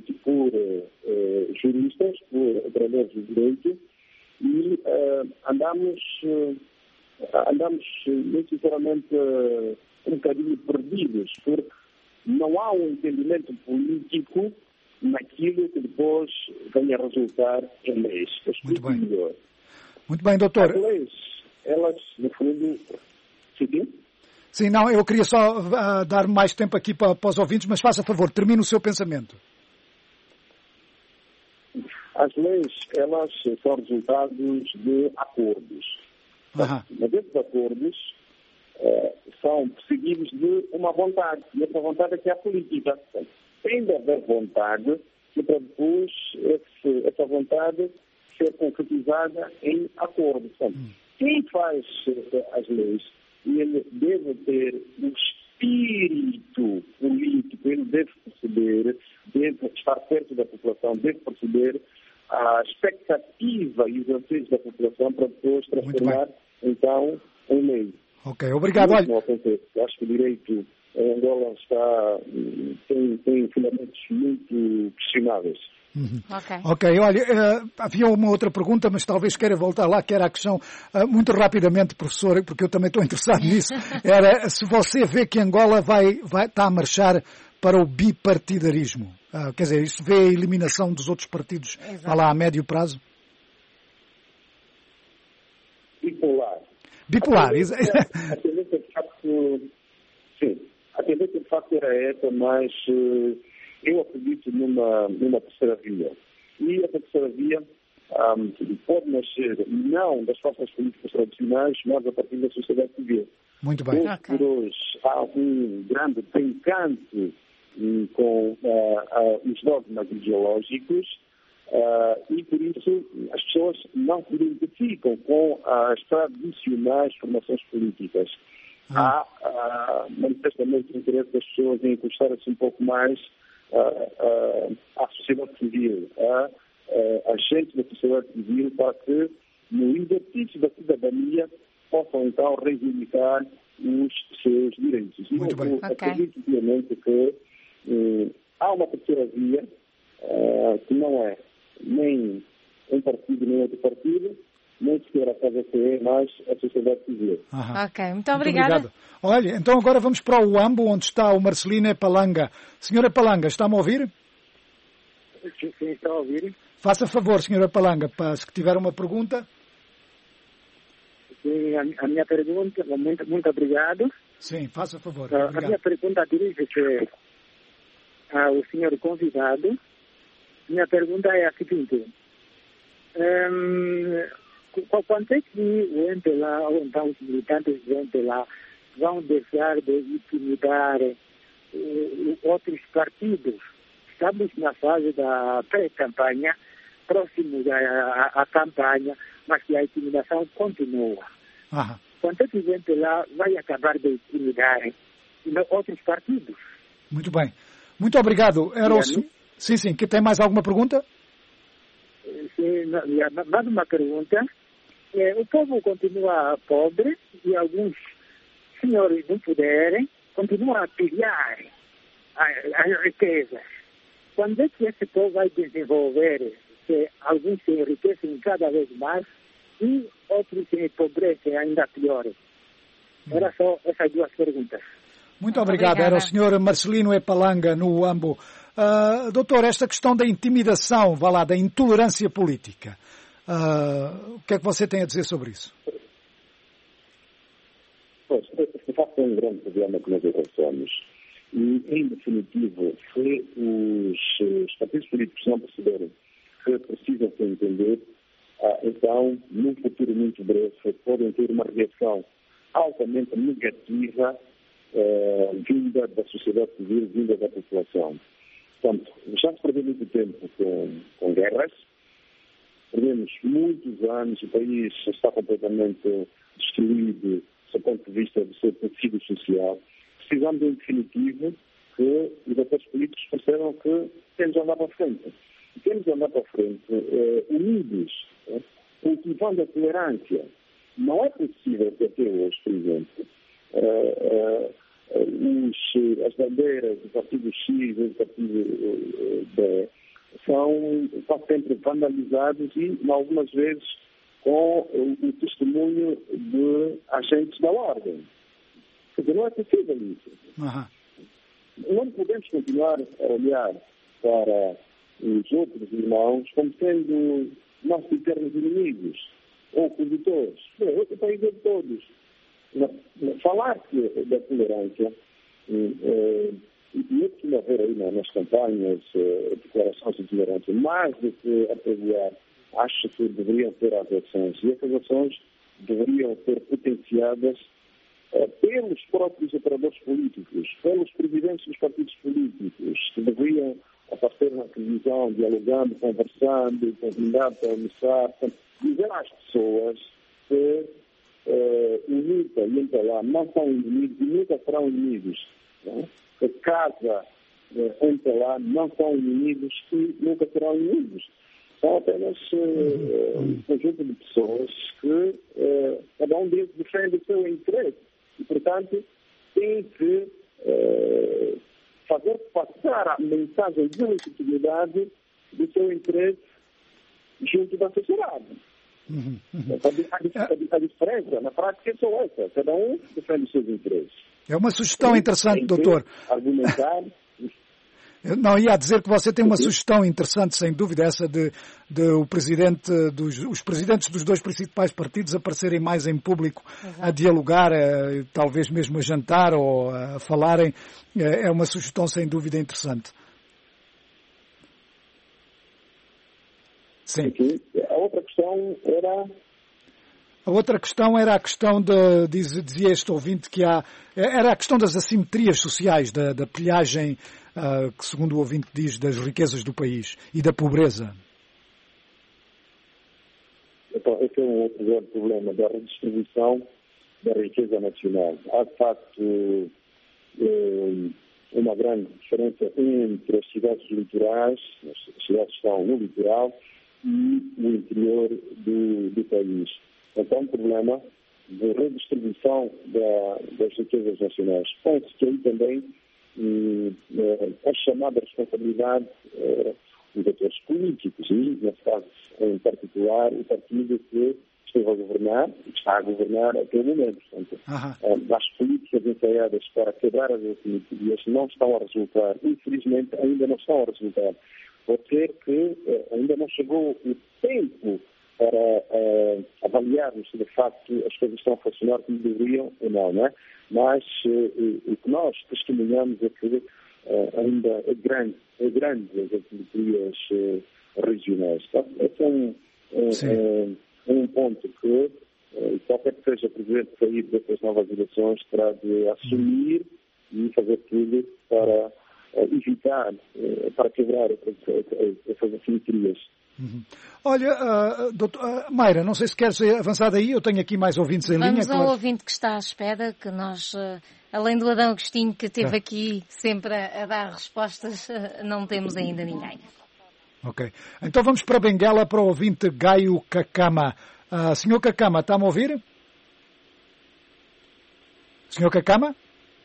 [SPEAKER 6] juristas, por operadores de direito, e andamos sinceramente um bocadinho perdidos, porque não há um entendimento político naquilo que depois venha a resultar em leis.
[SPEAKER 2] Muito bem, doutor.
[SPEAKER 6] As leis, elas, no fundo...
[SPEAKER 2] Sim, não, eu queria só dar mais tempo aqui para os ouvintes, mas faça favor, termine o seu pensamento.
[SPEAKER 6] As leis, elas são resultados de acordos. Mas esses acordos são seguidos de uma vontade. E essa vontade é que é a política. Tem de haver vontade para depois essa vontade ser concretizada em acordo. Quem faz as leis, ele deve ter um espírito político, ele deve perceber, deve estar perto da população, deve perceber a expectativa e os anseios da população para depois transformar, então, em lei.
[SPEAKER 2] Ok, obrigado. Olha,
[SPEAKER 6] acho que o direito em Angola tem fundamentos muito questionáveis.
[SPEAKER 2] Ok, olha, havia uma outra pergunta, mas talvez queira voltar lá, que era a questão, muito rapidamente, professor, porque eu também estou interessado nisso, era se você vê que Angola está a marchar para o bipartidarismo. Quer dizer, isso vê a eliminação dos outros partidos lá a médio prazo? Bipolar.
[SPEAKER 6] A tendência de facto, sim, a tendência de facto era essa, mas eu acredito numa terceira via. E a terceira via pode nascer não das forças políticas tradicionais, mas a partir da sociedade civil.
[SPEAKER 2] Muito bem.
[SPEAKER 6] Por hoje há um grande desencanto com os dogmas ideológicos e por isso as pessoas não se identificam com as tradicionais formações políticas. Há manifestamente o interesse das pessoas em encostar-se um pouco mais à sociedade civil, a gente da sociedade civil, para que no exercício da cidadania possam então reivindicar os seus direitos.
[SPEAKER 2] Muito bem.
[SPEAKER 6] Acredito obviamente que há uma terceira via que não é nem um partido nem outro partido, nem sequer a KZCE, mas a sociedade civil.
[SPEAKER 3] Ok, muito obrigada.
[SPEAKER 2] Obrigado. Olha, então agora vamos para o Uambo, onde está o Marcelino Epalanga. Senhora Epalanga, está-me a ouvir?
[SPEAKER 11] Sim, está a ouvir.
[SPEAKER 2] Faça favor, senhora Epalanga, se tiver uma pergunta.
[SPEAKER 11] Sim, a minha pergunta, muito obrigado.
[SPEAKER 2] Sim, faça favor.
[SPEAKER 11] A minha pergunta dirige-se ao senhor convidado. Minha pergunta é a seguinte. Quando é que o ente lá, ou então os militantes do ente lá, vão deixar de intimidar outros partidos? Estamos na fase da pré-campanha, próximos à campanha, mas que a intimidação continua. Quando é que o ente lá vai acabar de intimidar outros partidos?
[SPEAKER 2] Muito bem. Muito obrigado. Sim, que tem mais alguma pergunta?
[SPEAKER 11] Sim, mais uma pergunta. O povo continua pobre e alguns senhores do poder continuam a pilhar as riquezas. Quando é que esse povo vai desenvolver que alguns se enriquecem cada vez mais e outros se empobrecem ainda piores? Era só essas duas perguntas.
[SPEAKER 2] Muito obrigado. Era o senhor Marcelino Epalanga, no Uambo. Doutor, esta questão da intimidação, da intolerância política, o que é que você tem a dizer sobre isso?
[SPEAKER 6] Pois, de facto é um grande problema que nós encontramos. E, em definitivo, se os partidos políticos não perceberem que precisam se entender, então, num futuro muito breve, podem ter uma reação altamente negativa vinda da sociedade civil, vinda da população. Portanto, já se perdeu muito tempo com guerras, perdemos muitos anos, o país está completamente destruído do ponto de vista do seu tecido social. Precisamos, em definitivo, que os atores políticos percebam que temos de andar para frente. E temos de andar para frente unidos, cultivando a tolerância. Não é possível que até hoje, por exemplo, as bandeiras do partido X e do partido B estão sempre vandalizados e, algumas vezes, com o testemunho de agentes da ordem. Quer dizer, não é possível isso. Não podemos continuar a olhar para os outros irmãos como sendo nossos internos inimigos ou opositores. O país é de todos. Falar-se da tolerância, e eu costumo ver aí nas campanhas declarações de tolerância, mais do que apoiar, acho que deveriam ter as ações. E essas ações deveriam ser potenciadas pelos próprios operadores políticos, pelos presidentes dos partidos políticos, que deveriam aparecer na televisão, dialogando, conversando, convidando para almoçar, dizer às pessoas que o UNITA e o MPLA não são inimigos e nunca serão inimigos. Não? Que CASA e MPLA não são inimigos e nunca serão inimigos. São apenas um conjunto de pessoas que cada um deles defende o seu interesse. E, portanto, tem que fazer passar a mensagem de legitimidade do seu interesse junto da sociedade. A diferença, na prática, é só essa. Cada um defende os seus interesses.
[SPEAKER 2] É uma sugestão interessante, doutor.
[SPEAKER 6] Argumentar.
[SPEAKER 2] Não, ia dizer que você tem uma sugestão interessante, sem dúvida, essa de os presidentes dos dois principais partidos aparecerem mais em público a dialogar, talvez mesmo a jantar ou a falarem. É uma sugestão, sem dúvida, interessante. Sim.
[SPEAKER 6] A outra questão era...
[SPEAKER 2] A outra questão era a questão dizia este ouvinte, era a questão das assimetrias sociais, da pilhagem, que segundo o ouvinte diz, das riquezas do país e da pobreza.
[SPEAKER 6] Então, esse é um outro grande problema da redistribuição da riqueza nacional. Há, de facto, uma grande diferença entre as cidades litorais, as cidades que estão no litoral, e o interior do país. Então, um problema de redistribuição das riquezas nacionais. Penso que aí também a chamada responsabilidade dos atores políticos e, nesse caso, em particular, o partido que esteve a governar e que está a governar até o momento. Portanto, as políticas ensaiadas para quebrar as assimetrias não estão a resultar. Infelizmente, ainda não estão a resultar. Pode ser que ainda não chegou o tempo para avaliarmos se de facto as coisas estão a funcionar como deveriam ou não, né? Mas o que nós testemunhamos é que ainda é grande as assimetrias regionais. Então, esse é um ponto que qualquer que seja presidente sair dessas novas eleições terá de assumir e fazer tudo para evitar, para quebrar essas assimetrias.
[SPEAKER 2] Olha, doutor, Mayra, não sei se queres avançar daí, eu tenho aqui mais ouvintes em linha.
[SPEAKER 3] Vamos ao ouvinte que está à espera, que nós, além do Adão Agostinho, que esteve aqui sempre a dar respostas, não temos ainda ninguém.
[SPEAKER 2] Ok. Então vamos para Benguela, para o ouvinte Gaio Cacama. Senhor Cacama, está-me a ouvir? Senhor Cacama?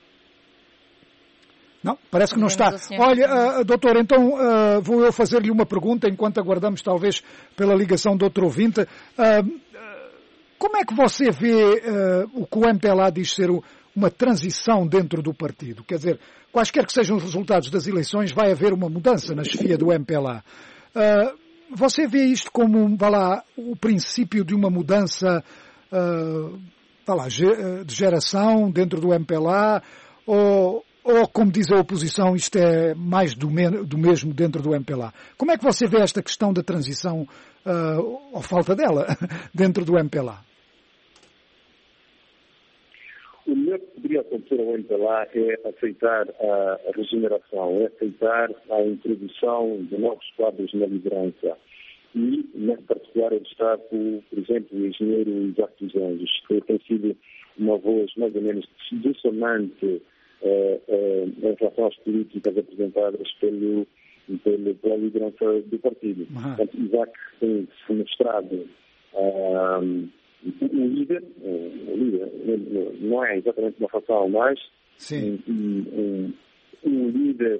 [SPEAKER 2] Não, parece que não está. Olha, doutor, então vou eu fazer-lhe uma pergunta enquanto aguardamos talvez pela ligação de outro ouvinte. Como é que você vê o que o MPLA diz ser uma transição dentro do partido? Quer dizer, quaisquer que sejam os resultados das eleições, vai haver uma mudança na chefia do MPLA. Você vê isto como, o princípio de uma mudança, de geração dentro do MPLA, ou, como diz a oposição, isto é mais do mesmo dentro do MPLA? Como é que você vê esta questão da transição, ou falta dela, dentro do MPLA?
[SPEAKER 6] O melhor que poderia acontecer ao MPLA é aceitar a regeneração, é aceitar a introdução de novos quadros na liderança. E, nesse particular, eu destaco, por exemplo, o engenheiro Isaac dos Anjos, que tem sido uma voz mais ou menos dissonante em relação às políticas apresentadas pela liderança do partido. Portanto, Isaac tem se mostrado um líder, não é exatamente uma facção, mas um líder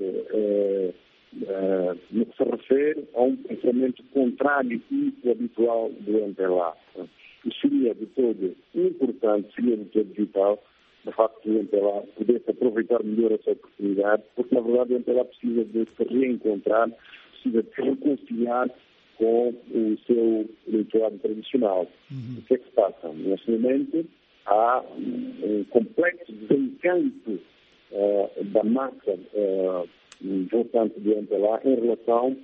[SPEAKER 6] no que se refere a um pensamento contrário e habitual do MPLA. Isso seria de todo importante, seria de todo vital, no facto do MPLA poder aproveitar melhor essa oportunidade, porque na verdade o MPLA precisa de se reencontrar, precisa de se reconciliar com o seu eleitorado tradicional. O que é que se passa? Neste momento há um complexo desencanto da massa votante do MPLA em relação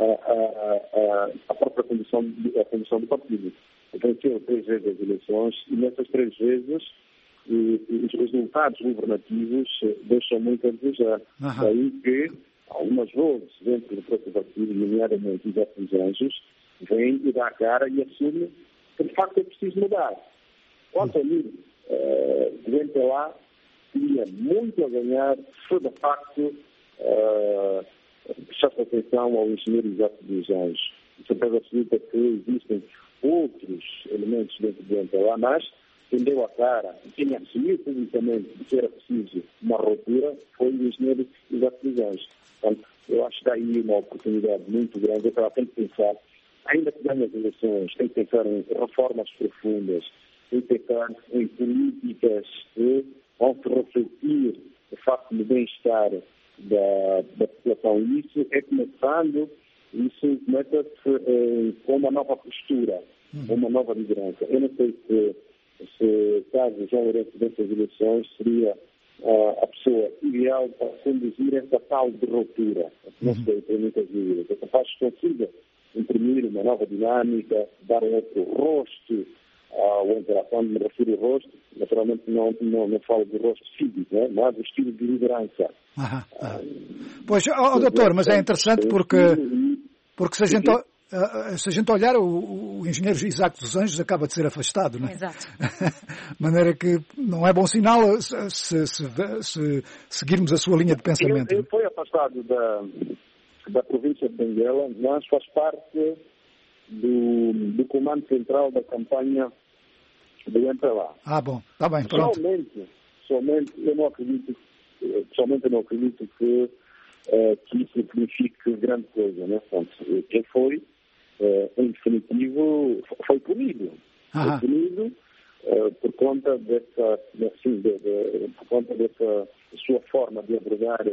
[SPEAKER 6] à própria condição do partido. Venceu 3 vezes as eleições e nessas 3 vezes os resultados governativos deixam muito a desejar. Daí que algumas vozes dentro do próprio partido, nomeadamente Isaac dos Anjos, vêm e dá a cara e assume que de facto é preciso mudar. Quanto a mim, o MPLA tinha muito a ganhar se de facto prestasse atenção ao engenheiro Isaac dos Anjos. Certeza absoluta que existem outros elementos dentro do MPLA, mas deu a cara, quem assumiu publicamente que era preciso uma ruptura, foi o engenheiro Isaac Lisões. Portanto, eu acho que há aí uma oportunidade muito grande. Eu tem que pensar, ainda que ganhe as eleições, tem que pensar em reformas profundas, tem que pensar em políticas que vão refletir o facto do bem-estar da população. E isso é isso começa-se com uma nova postura, uma nova liderança. Eu não sei se caso João Lourenço vence as eleições, seria a pessoa ideal para conduzir essa tal de ruptura. Não sei, tem muitas dúvidas. É capaz que consiga imprimir uma nova dinâmica, dar um outro rosto ao entrar. Quando me refiro ao rosto, naturalmente não falo do rosto físico, né? Mas do estilo de liderança.
[SPEAKER 2] Pois, doutor, mas é interessante porque se a gente olhar, o engenheiro Isaac dos Anjos acaba de ser afastado, não é?
[SPEAKER 3] Exato.
[SPEAKER 2] De maneira que não é bom sinal se seguirmos a sua linha de pensamento.
[SPEAKER 6] Ele foi afastado da província de Benguela, mas faz parte do comando central da campanha do MPLA.
[SPEAKER 2] Bom, está bem, pronto.
[SPEAKER 6] Somente eu não acredito que isso signifique grande coisa, né? Portanto, quem foi, em definitivo, foi punido. Foi punido por conta dessa sua forma de abordar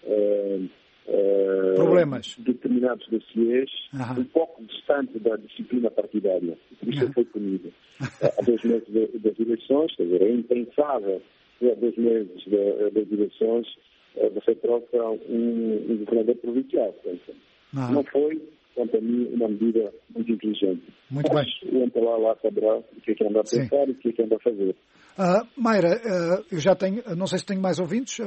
[SPEAKER 2] problemas,
[SPEAKER 6] determinados dossiês, um pouco distante da disciplina partidária. Por isso ele foi punido. Há 2 meses das eleições, quer dizer, é impensável que há 2 meses das eleições você troca um governador provincial. Portanto, não foi, quanto a mim, uma medida muito inteligente.
[SPEAKER 2] Muito
[SPEAKER 6] mas
[SPEAKER 2] bem.
[SPEAKER 6] O MPLA lá saberá o que é que anda a pensar e o que é que anda a fazer.
[SPEAKER 2] Mayra, eu já tenho, não sei se tenho mais ouvintes.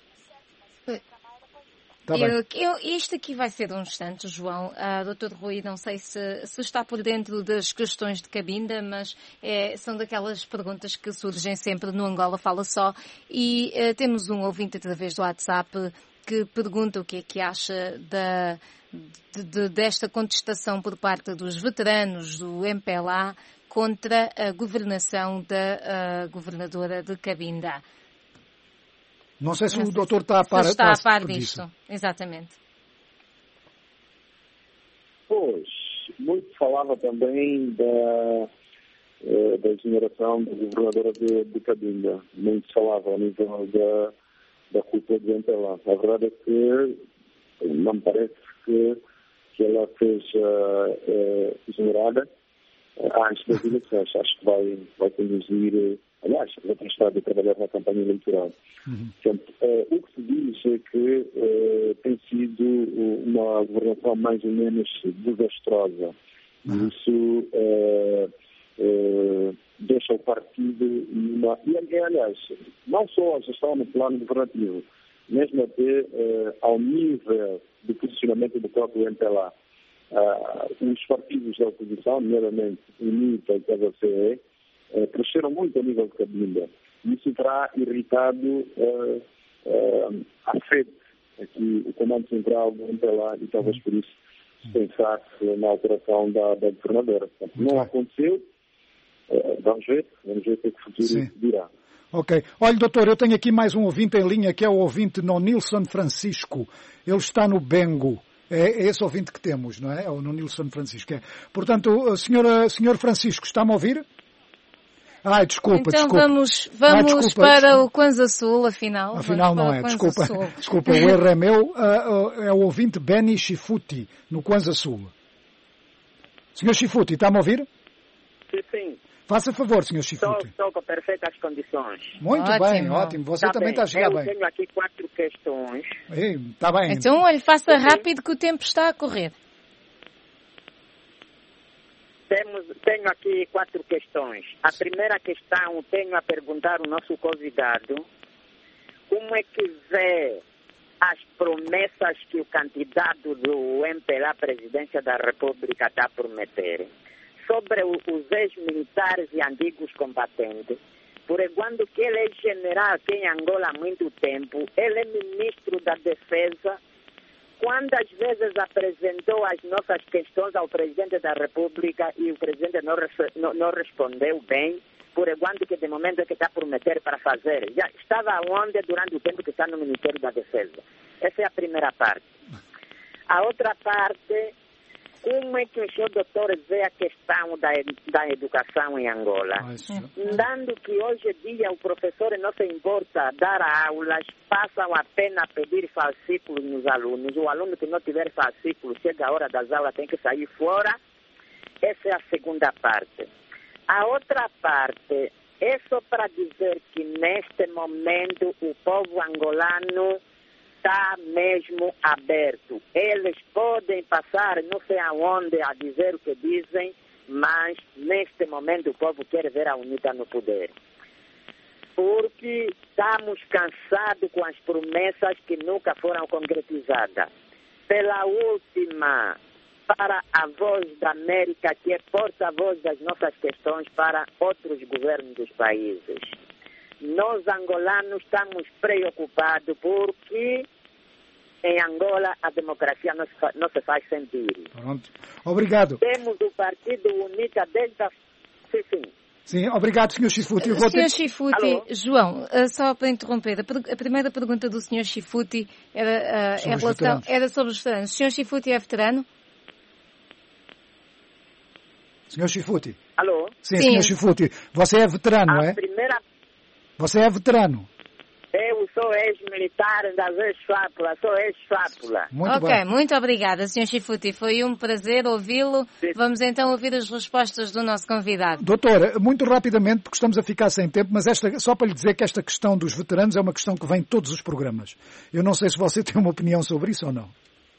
[SPEAKER 3] Isto aqui vai ser de um instante, João. Dr. Rui, não sei se está por dentro das questões de Cabinda, mas são daquelas perguntas que surgem sempre no Angola Fala Só. E temos um ouvinte através do WhatsApp que pergunta o que é que acha desta contestação por parte dos veteranos do MPLA contra a governação da governadora de Cabinda.
[SPEAKER 2] Não sei se o doutor está a par
[SPEAKER 3] disto. Exatamente.
[SPEAKER 6] Pois, muito falava também da exoneração da governadora de Cabinda. Muito falava ao nível da cultura do MPLA. A verdade é que não me parece que ela seja exonerada antes das eleições. Acho que vai conduzir. Aliás, já tem estado a trabalhar na campanha eleitoral. Portanto, o que se diz é que tem sido uma governação mais ou menos desastrosa. Isso deixa o partido aliás, não só a gestão no plano governativo, mesmo até ao nível de posicionamento do próprio MPLA. Os partidos da oposição, nomeadamente o UNITA e o KVCE, cresceram muito a nível de Cabinda. Isso terá irritado a FED, aqui o Comando Central do MPLA, e talvez por isso se pensasse na alteração da governadora. Portanto, não aconteceu. Vamos ver o que o futuro dirá.
[SPEAKER 2] Ok. Olha, doutor, eu tenho aqui mais um ouvinte em linha, que é o ouvinte Nonilson Francisco. Ele está no Bengo. É esse ouvinte que temos, não é? É o Nonilson Francisco. Portanto, senhor Francisco, está-me a ouvir? Desculpa.
[SPEAKER 3] Vamos para o Kwanza Sul, afinal.
[SPEAKER 2] Afinal não é, desculpa, o erro é meu. É o ouvinte Benny Chifuti, no Kwanza Sul. Senhor Chifuti, está-me a ouvir?
[SPEAKER 12] Sim.
[SPEAKER 2] Faça favor, senhor Chifuti.
[SPEAKER 12] Estou com perfeitas condições.
[SPEAKER 2] Muito bem, ótimo. Você também está a chegar bem.
[SPEAKER 12] Eu tenho aqui 4 questões.
[SPEAKER 2] Está bem.
[SPEAKER 3] Então, olha, faça rápido que o tempo está a correr.
[SPEAKER 12] Tenho aqui 4 questões. A primeira questão, tenho a perguntar ao nosso convidado como é que vê as promessas que o candidato do MPLA à presidência da República está a prometer sobre os ex-militares e antigos combatentes. Por enquanto que ele é general aqui em Angola há muito tempo, ele é ministro da Defesa. Quantas vezes apresentou as nossas questões ao presidente da República e o presidente não respondeu bem? por enquanto que de momento é que está a prometer para fazer. Já estava onde durante o tempo que está no Ministério da Defesa. Essa é a primeira parte. A outra parte, como é que o senhor doutor vê a questão da educação em Angola? Dando que hoje em dia o professor não se importa dar aulas, passam apenas a pedir fascículos nos alunos. O aluno que não tiver fascículos, chega a hora das aulas, tem que sair fora. Essa é a segunda parte. A outra parte é só para dizer que neste momento o povo angolano está mesmo aberto. Eles podem passar não sei aonde a dizer o que dizem, mas neste momento o povo quer ver a UNITA no poder. Porque estamos cansados com as promessas que nunca foram concretizadas. Pela última, para a Voz da América, que é porta-voz das nossas questões para outros governos dos países. Nós, angolanos, estamos preocupados porque em Angola a democracia não se faz sentir.
[SPEAKER 2] Pronto. Obrigado.
[SPEAKER 12] Temos o Partido UNITA desde a... Sim.
[SPEAKER 2] Sim, obrigado, Sr. Chifuti.
[SPEAKER 3] Sr. Chifuti, João, só para interromper, a primeira pergunta do Sr. Chifuti era sobre os veteranos. O Sr. Chifuti é veterano?
[SPEAKER 2] Sr. Chifuti.
[SPEAKER 12] Alô?
[SPEAKER 2] Sim, Sr. Chifuti. Você é veterano, é? Você é veterano.
[SPEAKER 12] Eu sou ex-militar das ex-FAPLA, sou ex-FAPLA.
[SPEAKER 3] Muito obrigada, Sr. Chifuti. Foi um prazer ouvi-lo. Vamos então ouvir as respostas do nosso convidado.
[SPEAKER 2] Doutor, muito rapidamente, porque estamos a ficar sem tempo, mas só para lhe dizer que esta questão dos veteranos é uma questão que vem em todos os programas. Eu não sei se você tem uma opinião sobre isso ou não.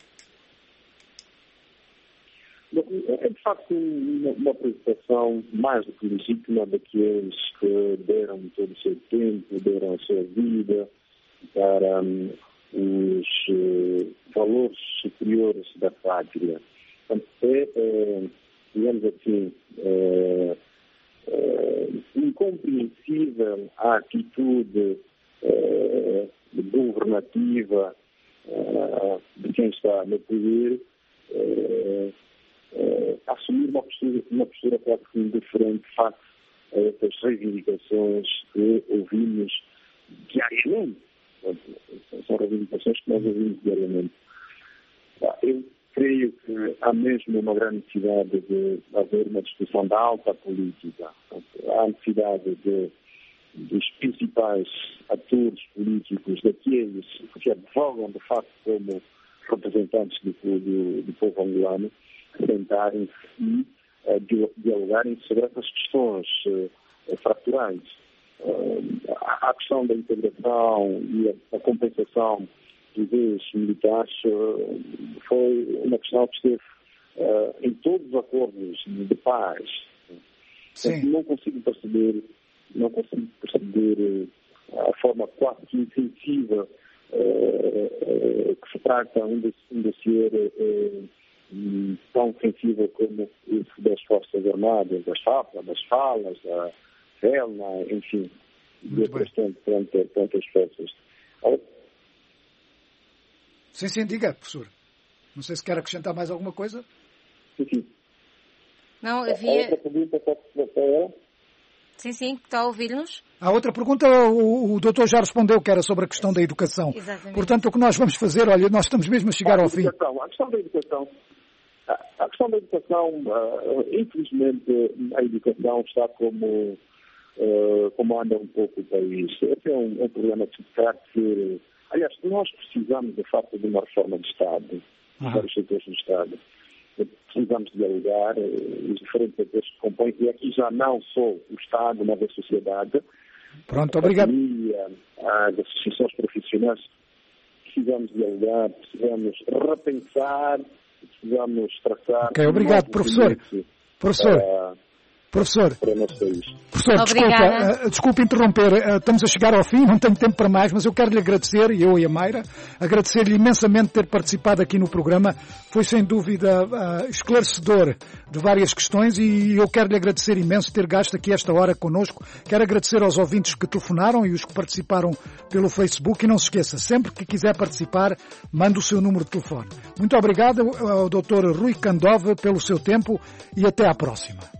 [SPEAKER 6] É de facto uma preocupação mais do que legítima daqueles que deram todo o seu tempo, deram a sua vida para os valores superiores da pátria. Portanto, digamos assim, incompreensível a atitude governativa de quem está no poder assumir uma postura quase indiferente face a essas reivindicações que ouvimos diariamente. São reivindicações que nós ouvimos diariamente. Eu creio que há mesmo uma grande necessidade de haver uma discussão da alta política. Há necessidade dos principais atores políticos, daqueles que advogam de facto como representantes do povo angolano, sentarem-se e dialogarem sobre essas questões fraturais. A questão da integração e a compensação dos ex-militares foi uma questão que esteve em todos os acordos de paz. Sim. Não consigo perceber a forma quase que insensível que se trata um dossiê tão sensível como esse das Forças Armadas, das FAPLA, das FALAS, da VELNA, enfim, de outras tantas forças.
[SPEAKER 2] Sim, diga, professor. Não sei se quer acrescentar mais alguma coisa.
[SPEAKER 6] Sim.
[SPEAKER 3] Não, havia...
[SPEAKER 6] Outra pergunta para
[SPEAKER 3] Sim, está a ouvir-nos?
[SPEAKER 2] A outra pergunta, o doutor já respondeu, que era sobre a questão da educação.
[SPEAKER 3] Exatamente.
[SPEAKER 2] Portanto, o que nós vamos fazer, olha, nós estamos mesmo a chegar ao fim.
[SPEAKER 6] A questão da educação, infelizmente, a educação está como anda um pouco o país. Esse é um problema que terá que ser... Aliás, nós precisamos, de facto, de uma reforma de Estado, dos vários setores do Estado. Precisamos dialogar os diferentes atores que compõem, e aqui já não só o Estado, mas a sociedade.
[SPEAKER 2] Pronto, obrigado.
[SPEAKER 6] As associações profissionais. Precisamos dialogar, precisamos repensar, precisamos traçar...
[SPEAKER 2] Ok, obrigado, professor. Professor, desculpe interromper, estamos a chegar ao fim, não tenho tempo para mais, mas eu quero lhe agradecer, eu e a Mayra, agradecer-lhe imensamente ter participado aqui no programa. Foi sem dúvida esclarecedor de várias questões e eu quero lhe agradecer imenso ter gasto aqui esta hora connosco. Quero agradecer aos ouvintes que telefonaram e os que participaram pelo Facebook, e não se esqueça, sempre que quiser participar, mande o seu número de telefone. Muito obrigado ao Dr. Rui Candove pelo seu tempo e até à próxima.